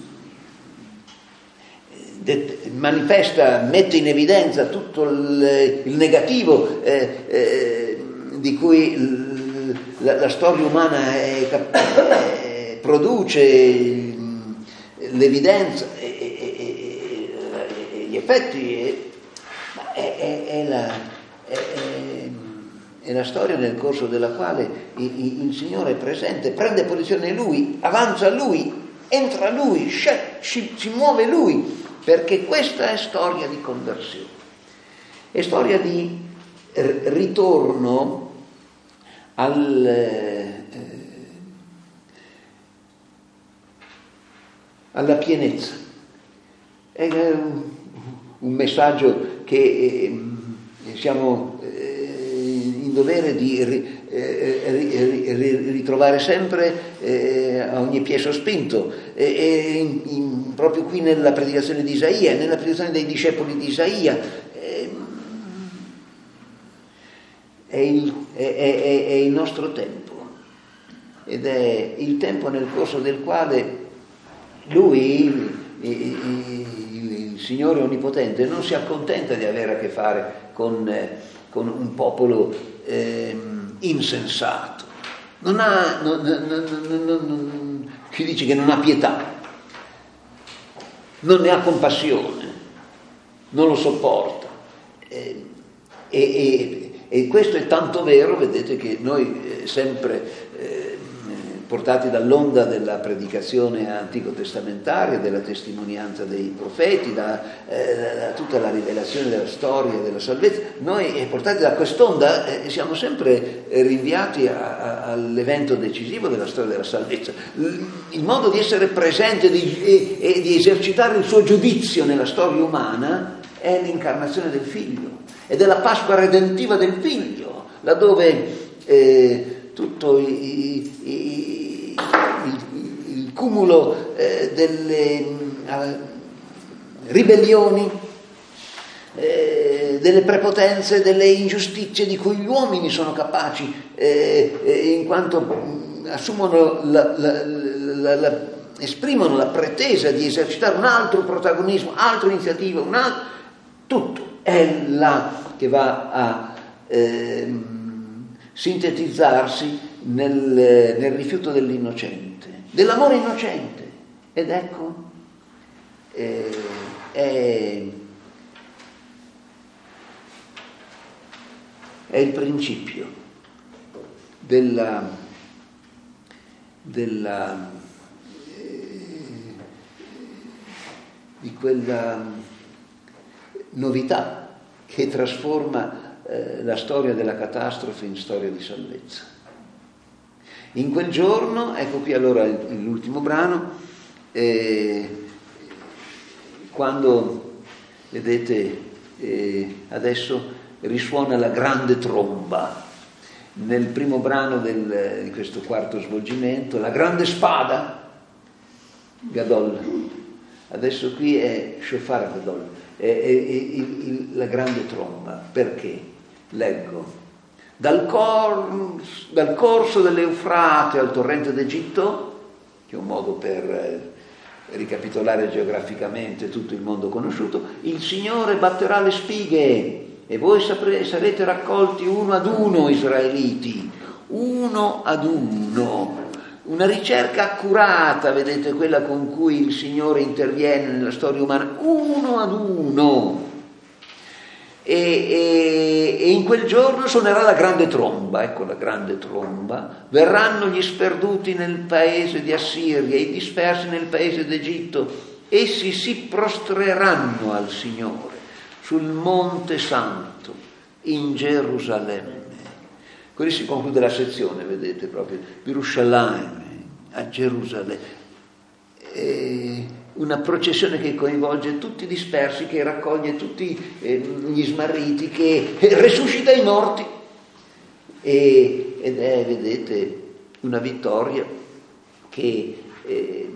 de- manifesta, mette in evidenza tutto il, il negativo eh, eh, di cui l, la, la storia umana è, è, produce l'evidenza e, e, e, e gli effetti è, è, è, è, la, è, è la storia nel corso della quale il, il Signore è presente, prende posizione Lui, avanza Lui, entra Lui, scel- si, si muove Lui, perché questa è storia di conversione, è storia di r- ritorno al eh, alla pienezza. È un, un messaggio che eh, siamo eh, in dovere di ri, eh, ri, ri, ritrovare sempre eh, a ogni piè sospinto, e, e in, in, proprio qui nella predicazione di Isaia, nella predicazione dei discepoli di Isaia. Eh, è, il, è, è, è il nostro tempo, ed è il tempo nel corso del quale Lui, il, il, il Signore Onnipotente, non si accontenta di avere a che fare con, eh, con un popolo eh, insensato. Non ha, non, non, non, non, ci dice che non ha pietà, non ne ha compassione, non lo sopporta. Eh, e, e, e questo è tanto vero, vedete, che noi eh, sempre... Eh, portati dall'onda della predicazione antico-testamentaria, della testimonianza dei profeti, da, eh, da tutta la rivelazione della storia della salvezza, noi eh, portati da quest'onda eh, siamo sempre eh, rinviati a, a, all'evento decisivo della storia della salvezza. Il modo di essere presente di, e, e di esercitare il suo giudizio nella storia umana è l'incarnazione del Figlio, ed è la Pasqua redentiva del Figlio, laddove eh, tutto i, i Il, il cumulo eh, delle uh, ribellioni, eh, delle prepotenze, delle ingiustizie di cui gli uomini sono capaci, eh, eh, in quanto mh, assumono la, la, la, la, esprimono la pretesa di esercitare un altro protagonismo, altra iniziativa, un altro, tutto è là che va a eh, sintetizzarsi Nel, nel rifiuto dell'innocente, dell'amore innocente. Ed ecco eh, è, è il principio della, della eh, di quella novità che trasforma eh, la storia della catastrofe in storia di salvezza. In quel giorno, ecco qui allora l'ultimo brano, eh, quando, vedete, eh, adesso risuona la grande tromba. Nel primo brano del, di questo quarto svolgimento, la grande spada, Gadol. Adesso qui è Shofar Gadol, è, è, è il, il, la grande tromba. Perché? Leggo. Dal, cor, dal corso dell'Eufrate al torrente d'Egitto, che è un modo per eh, ricapitolare geograficamente tutto il mondo conosciuto, il Signore batterà le spighe e voi sapre, sarete raccolti uno ad uno, israeliti, uno ad uno. Una ricerca accurata, vedete, quella con cui il Signore interviene nella storia umana, uno ad uno. E, e, e in quel giorno suonerà la grande tromba, ecco la grande tromba, verranno gli sperduti nel paese di Assiria, i dispersi nel paese d'Egitto, essi si prostreranno al Signore sul Monte Santo, in Gerusalemme. Così si conclude la sezione, vedete, proprio, Yerushalayim, a Gerusalemme. E una processione che coinvolge tutti i dispersi, che raccoglie tutti eh, gli smarriti, che resuscita i morti. E, ed è, vedete, una vittoria che eh,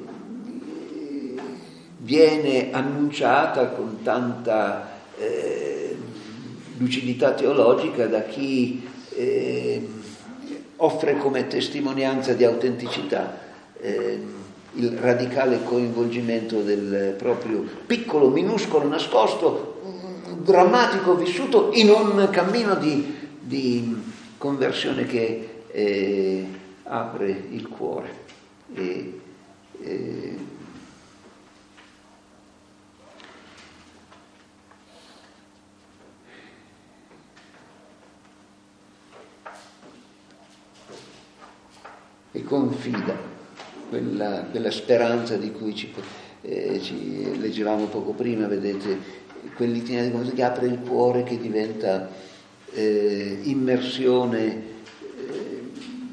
viene annunciata con tanta eh, lucidità teologica da chi eh, offre come testimonianza di autenticità eh, il radicale coinvolgimento del proprio piccolo, minuscolo, nascosto, drammatico vissuto in un cammino di, di conversione che eh, apre il cuore. E, eh, e confida quella, quella speranza di cui ci, eh, ci leggevamo poco prima, vedete, quell'itinerario che apre il cuore, che diventa eh, immersione eh,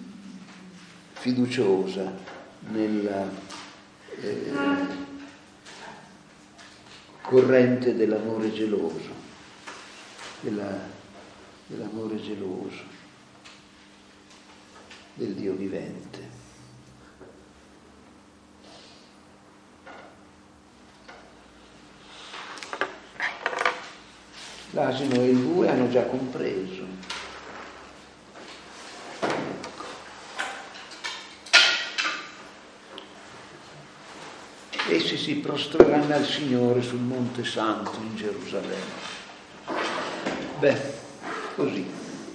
fiduciosa nella eh, corrente dell'amore geloso, della, dell'amore geloso del Dio vivente. L'asino e il bue hanno già compreso. Ecco. Essi si prostreranno al Signore sul Monte Santo in Gerusalemme. Beh, così.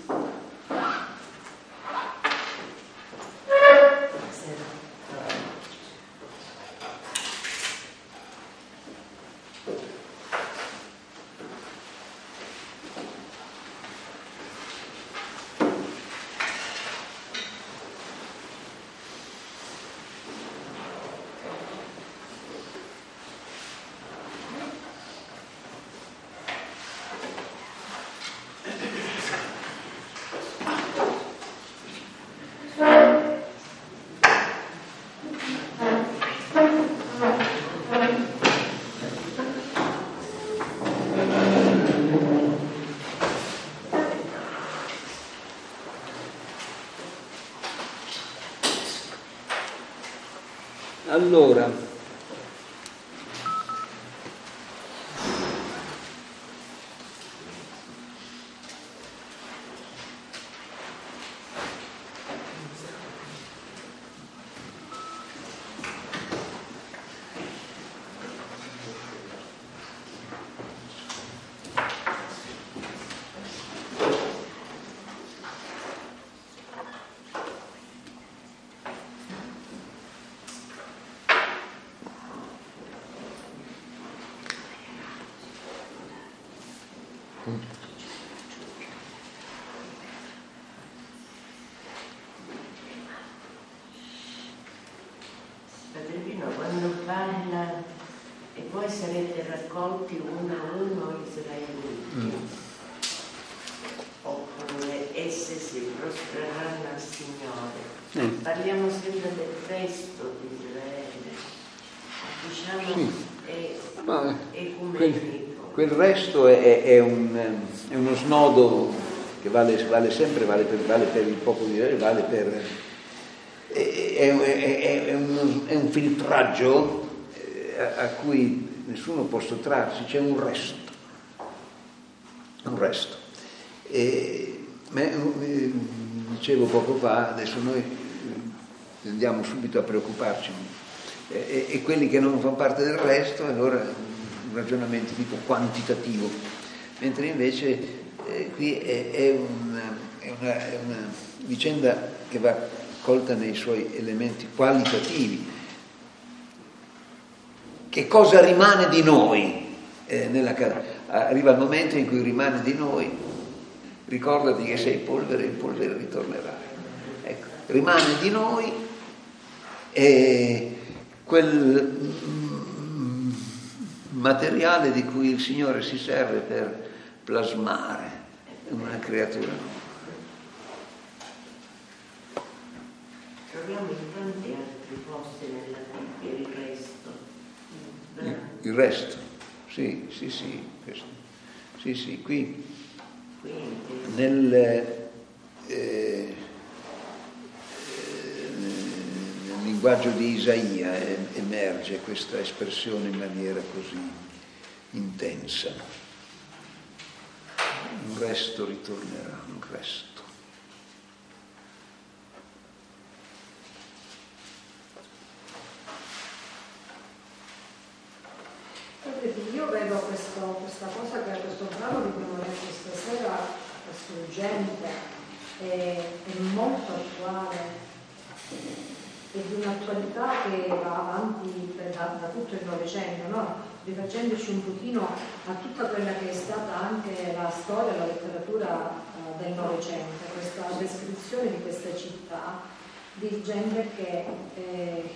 Allora, Padre Pino, quando parla e poi sarete raccolti uno a uno Israele, Eh. Parliamo sempre del resto di Israele, diciamo sì. È Ma, ecumenico. Quel, quel resto è, è, un, è uno snodo che vale, vale sempre, vale per, vale per il popolo di Israele, vale per... È, è, è, è, uno, è un filtraggio a, a cui nessuno può sottrarsi, c'è un resto, un resto. E, ma, dicevo poco fa, adesso noi andiamo subito a preoccuparci e, e quelli che non fanno parte del resto, allora un ragionamento tipo quantitativo, mentre invece eh, qui è, è, una, è, una, è una vicenda che va colta nei suoi elementi qualitativi. Che cosa rimane di noi? Eh, nella, arriva il momento in cui rimane di noi, ricordati che sei polvere e il polvere ritornerai. Ecco, rimane di noi eh, quel mm, materiale di cui il Signore si serve per plasmare una creatura nuova. Troviamo in tanti altri posti nella Bibbia il resto. Il, il resto, sì, sì, sì, questo. Sì, sì, qui nel, eh, eh, nel linguaggio di Isaia emerge questa espressione in maniera così intensa. Un resto ritornerà, un resto. Io vedo questo, questa cosa che questo brano che abbiamo letto stasera, questo urgente, è, è molto attuale, è di un'attualità che va avanti da, da tutto il Novecento, no? Rifacendoci un pochino a tutta quella che è stata anche la storia, la letteratura uh, del Novecento, questa descrizione di questa città, di gente che eh,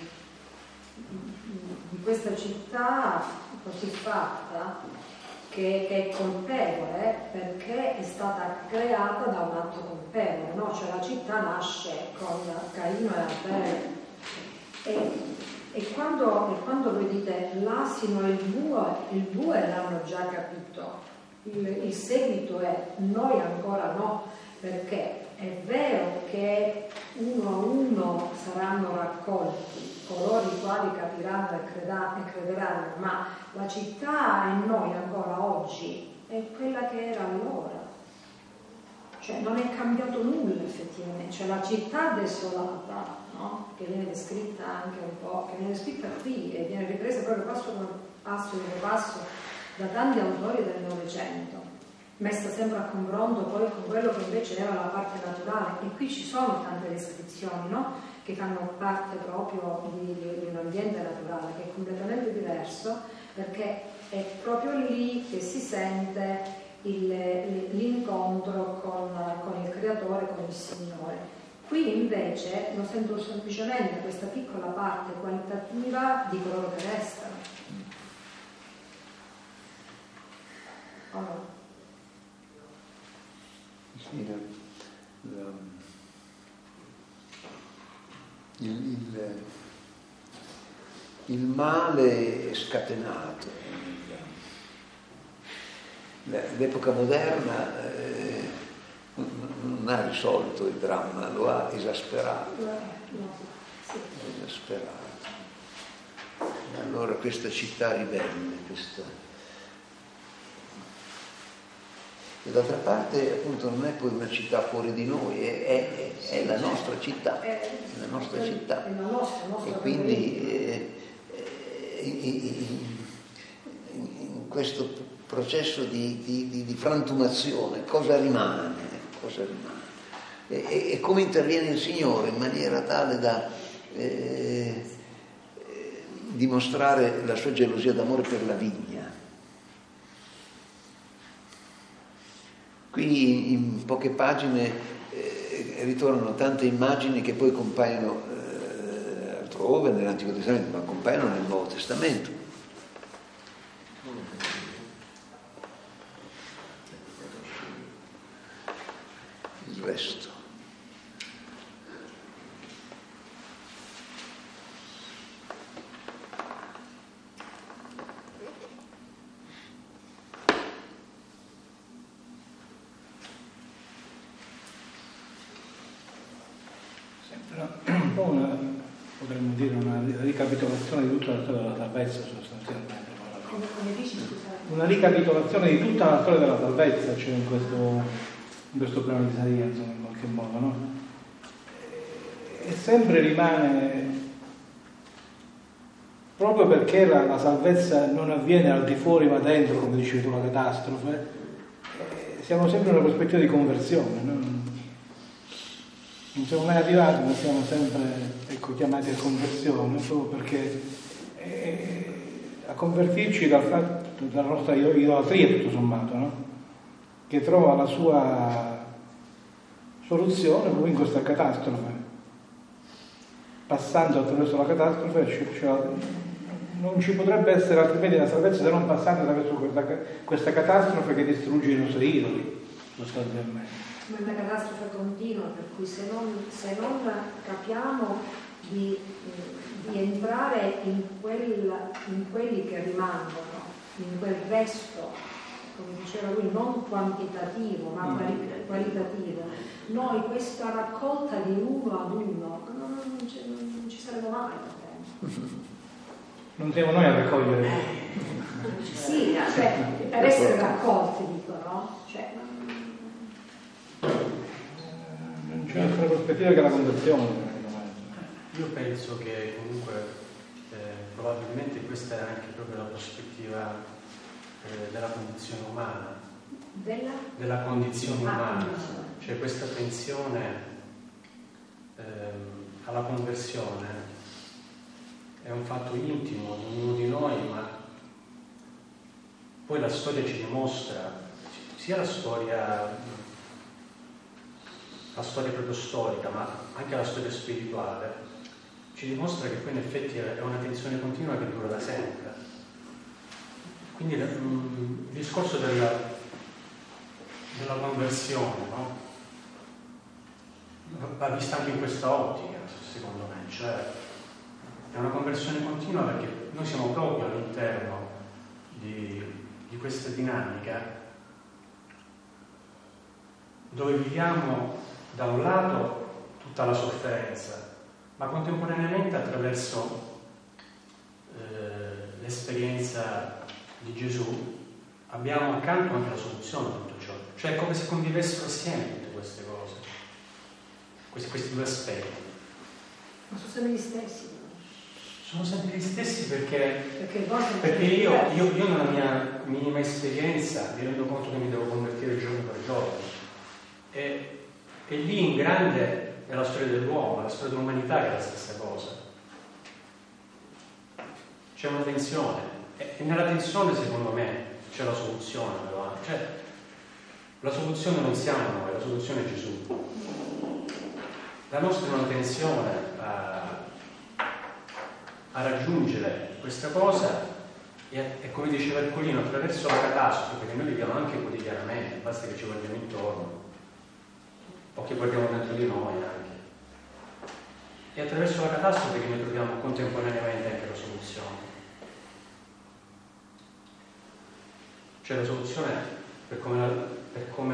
di questa città così fatta che, che è colpevole perché è stata creata da un atto colpevole, no? Cioè la città nasce con Caino e Abele e, e, quando, e quando voi dite l'asino e il bue, il bue l'hanno già capito, il, il seguito è noi ancora no, perché è vero che uno a uno saranno raccolti coloro i quali capiranno e, creda- e crederanno, ma la città e noi ancora oggi è quella che era allora. Cioè non è cambiato nulla effettivamente, cioè la città desolata, no? Che viene descritta anche un po', che viene descritta qui e viene ripresa proprio passo dopo passo dopo passo da tanti autori del Novecento, messa sempre a confronto poi con quello che invece era la parte naturale, e qui ci sono tante descrizioni, no? Che fanno parte proprio di, di, di un ambiente naturale che è completamente diverso, perché è proprio lì che si sente il, l'incontro con, con il creatore, con il Signore. Qui invece lo sento semplicemente questa piccola parte qualitativa di coloro che restano. Oh. Sì, la, la, il, il, il male è scatenato. L'epoca moderna eh, non ha risolto il dramma, lo ha esasperato. esasperato. Allora questa città ribelle, questa... E d'altra parte appunto non è poi una città fuori di noi, è, è, è la nostra città, è la nostra città. E quindi eh, in, in questo processo di, di, di frantumazione cosa rimane? Cosa rimane? E, e come interviene il Signore in maniera tale da eh, dimostrare la sua gelosia d'amore per la vigna. Qui in poche pagine eh, ritornano tante immagini che poi compaiono eh, altrove nell'Antico Testamento, ma compaiono nel Nuovo Testamento. Il resto. po' una, potremmo dire, una ricapitolazione di tutta la storia della salvezza sostanzialmente. Come, come dici, scusate? Una ricapitolazione di tutta la storia della salvezza c'è in questo, in questo brano di Isaia, insomma, in qualche modo, no? E sempre rimane, proprio perché la, la salvezza non avviene al di fuori ma dentro, come dicevi tu, la catastrofe, eh, siamo sempre in una prospettiva di conversione, no? Non siamo mai arrivati, ma siamo sempre, ecco, chiamati a conversione, proprio perché eh, a convertirci dal fatto, dalla nostra idolatria, tutto sommato, no? Che trova la sua soluzione proprio in questa catastrofe. Passando attraverso la catastrofe, cioè, non ci potrebbe essere altrimenti la salvezza se non passando attraverso questa, questa catastrofe che distrugge i nostri idoli, sostanzialmente. Ma è una catastrofe continua, per cui se non, se non capiamo di, di entrare in, quel, in quelli che rimangono, in quel resto, come diceva lui, non quantitativo ma quali- qualitativo, noi questa raccolta di uno ad uno non, non, ci, non ci saremo mai. Non siamo noi a raccogliere. Sì, cioè, per essere raccolti, dico, no? Cioè, non c'è altra prospettiva che la conversione. Io penso che comunque eh, probabilmente questa è anche proprio la prospettiva eh, della condizione umana, della, della condizione ah, umana, condizione. cioè questa attenzione ehm, alla conversione è un fatto intimo di ognuno di noi, ma poi la storia ci dimostra, sia la storia la storia proprio storica, ma anche la storia spirituale, ci dimostra che poi in effetti è una tensione continua che dura da sempre. Quindi il discorso della, della conversione, no? Va vista anche in questa ottica, secondo me, cioè è una conversione continua perché noi siamo proprio all'interno di, di questa dinamica dove viviamo da un lato tutta la sofferenza, ma contemporaneamente attraverso eh, l'esperienza di Gesù abbiamo accanto anche la soluzione a tutto ciò, cioè è come se convivessero assieme tutte queste cose, questi, questi due aspetti. Ma sono sempre gli stessi. Sono sempre gli stessi perché, perché, perché io, io, io nella mia minima esperienza mi rendo conto che mi devo convertire giorno per giorno. E, e lì in grande è la storia dell'uomo, la storia dell'umanità che è la stessa cosa. C'è una tensione e, e nella tensione secondo me c'è la soluzione però. Cioè, la soluzione non siamo noi, la soluzione è Gesù. La nostra è una tensione a, a raggiungere questa cosa e, e come diceva Ercolino, attraverso la catastrofe che noi viviamo anche quotidianamente, basta che ci guardiamo intorno o che guardiamo dentro di noi anche, e attraverso la catastrofe che noi troviamo contemporaneamente anche la soluzione. Cioè la soluzione per come, la, per come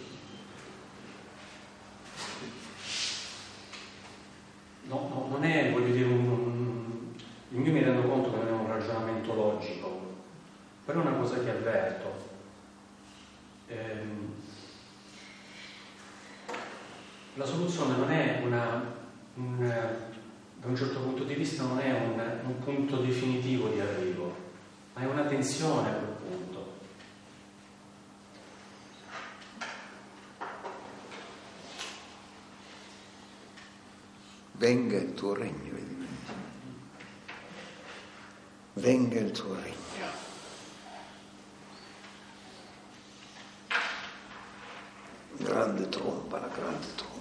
no, no, non è, voglio dire, un, un, io mi rendo conto che non è un ragionamento logico, però è una cosa che avverto. Ehm, La soluzione non è una, un, da un certo punto di vista non è un, un punto definitivo di arrivo, ma è una tensione a quel punto. Venga il tuo regno, venga il tuo regno. Grande tromba, la grande tromba.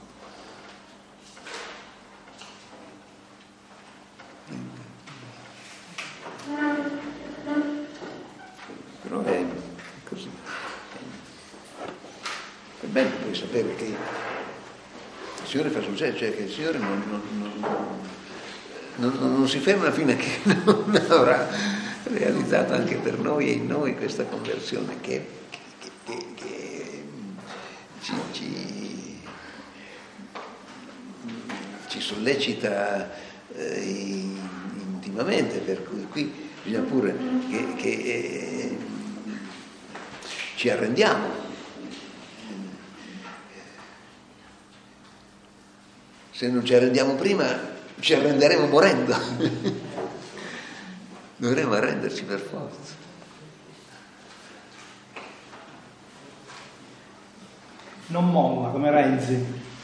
Però è così. È bello poi sapere che il Signore fa successo, cioè che il Signore non, non, non, non, non si ferma fino a che non avrà realizzato anche per noi e in noi questa conversione che, che, che, che ci, ci, ci si sollecita eh, intimamente, per cui qui bisogna pure che, che eh, ci arrendiamo. Se non ci arrendiamo prima, ci arrenderemo morendo. Dovremo arrenderci per forza. Non molla come Renzi.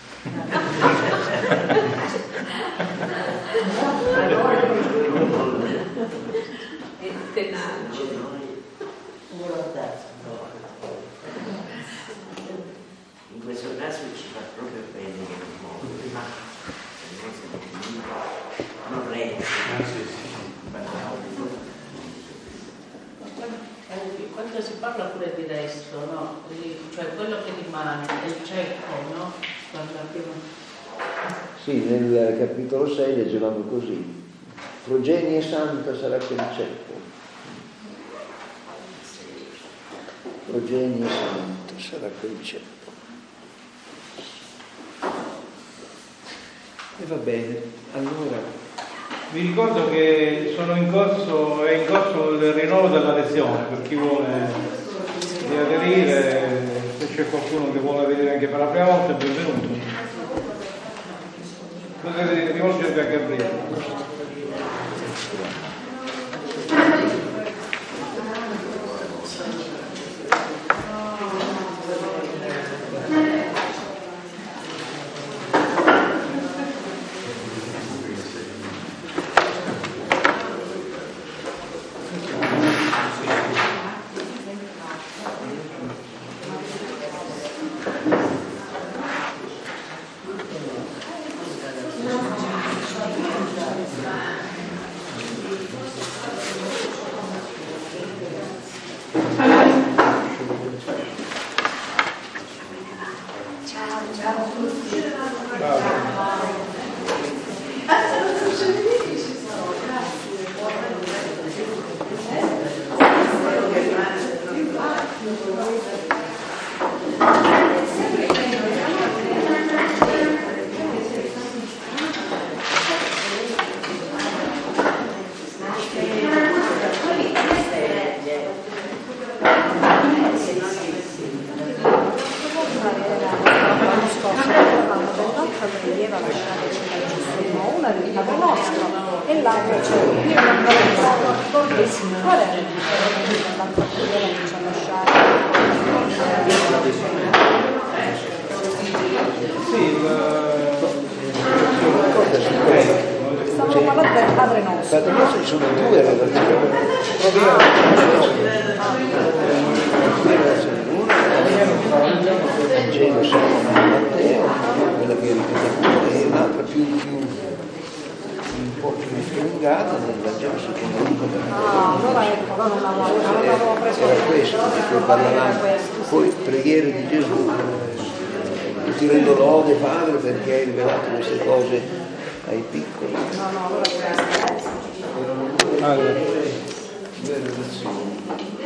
E tenace. In questo caso ci fa proprio bene che non muore, ma non regge. Quando si parla pure di resto, no? Cioè quello che rimane, il ceppo, no? Quando abbiamo... Sì, nel capitolo sei leggevamo così: progenie santa sarà quel ceppo. Progenie santa sarà quel ceppo. E va bene, allora vi ricordo che sono in corso, è in corso il rinnovo della lezione per chi vuole riaderire, se c'è qualcuno che vuole venire anche per la prima volta è benvenuto. Potete rivolgervi a Gabriele. Poi preghiere di Gesù, ti rendo lode Padre perché hai rivelato queste cose ai piccoli. No, no, allora erano due lezioni.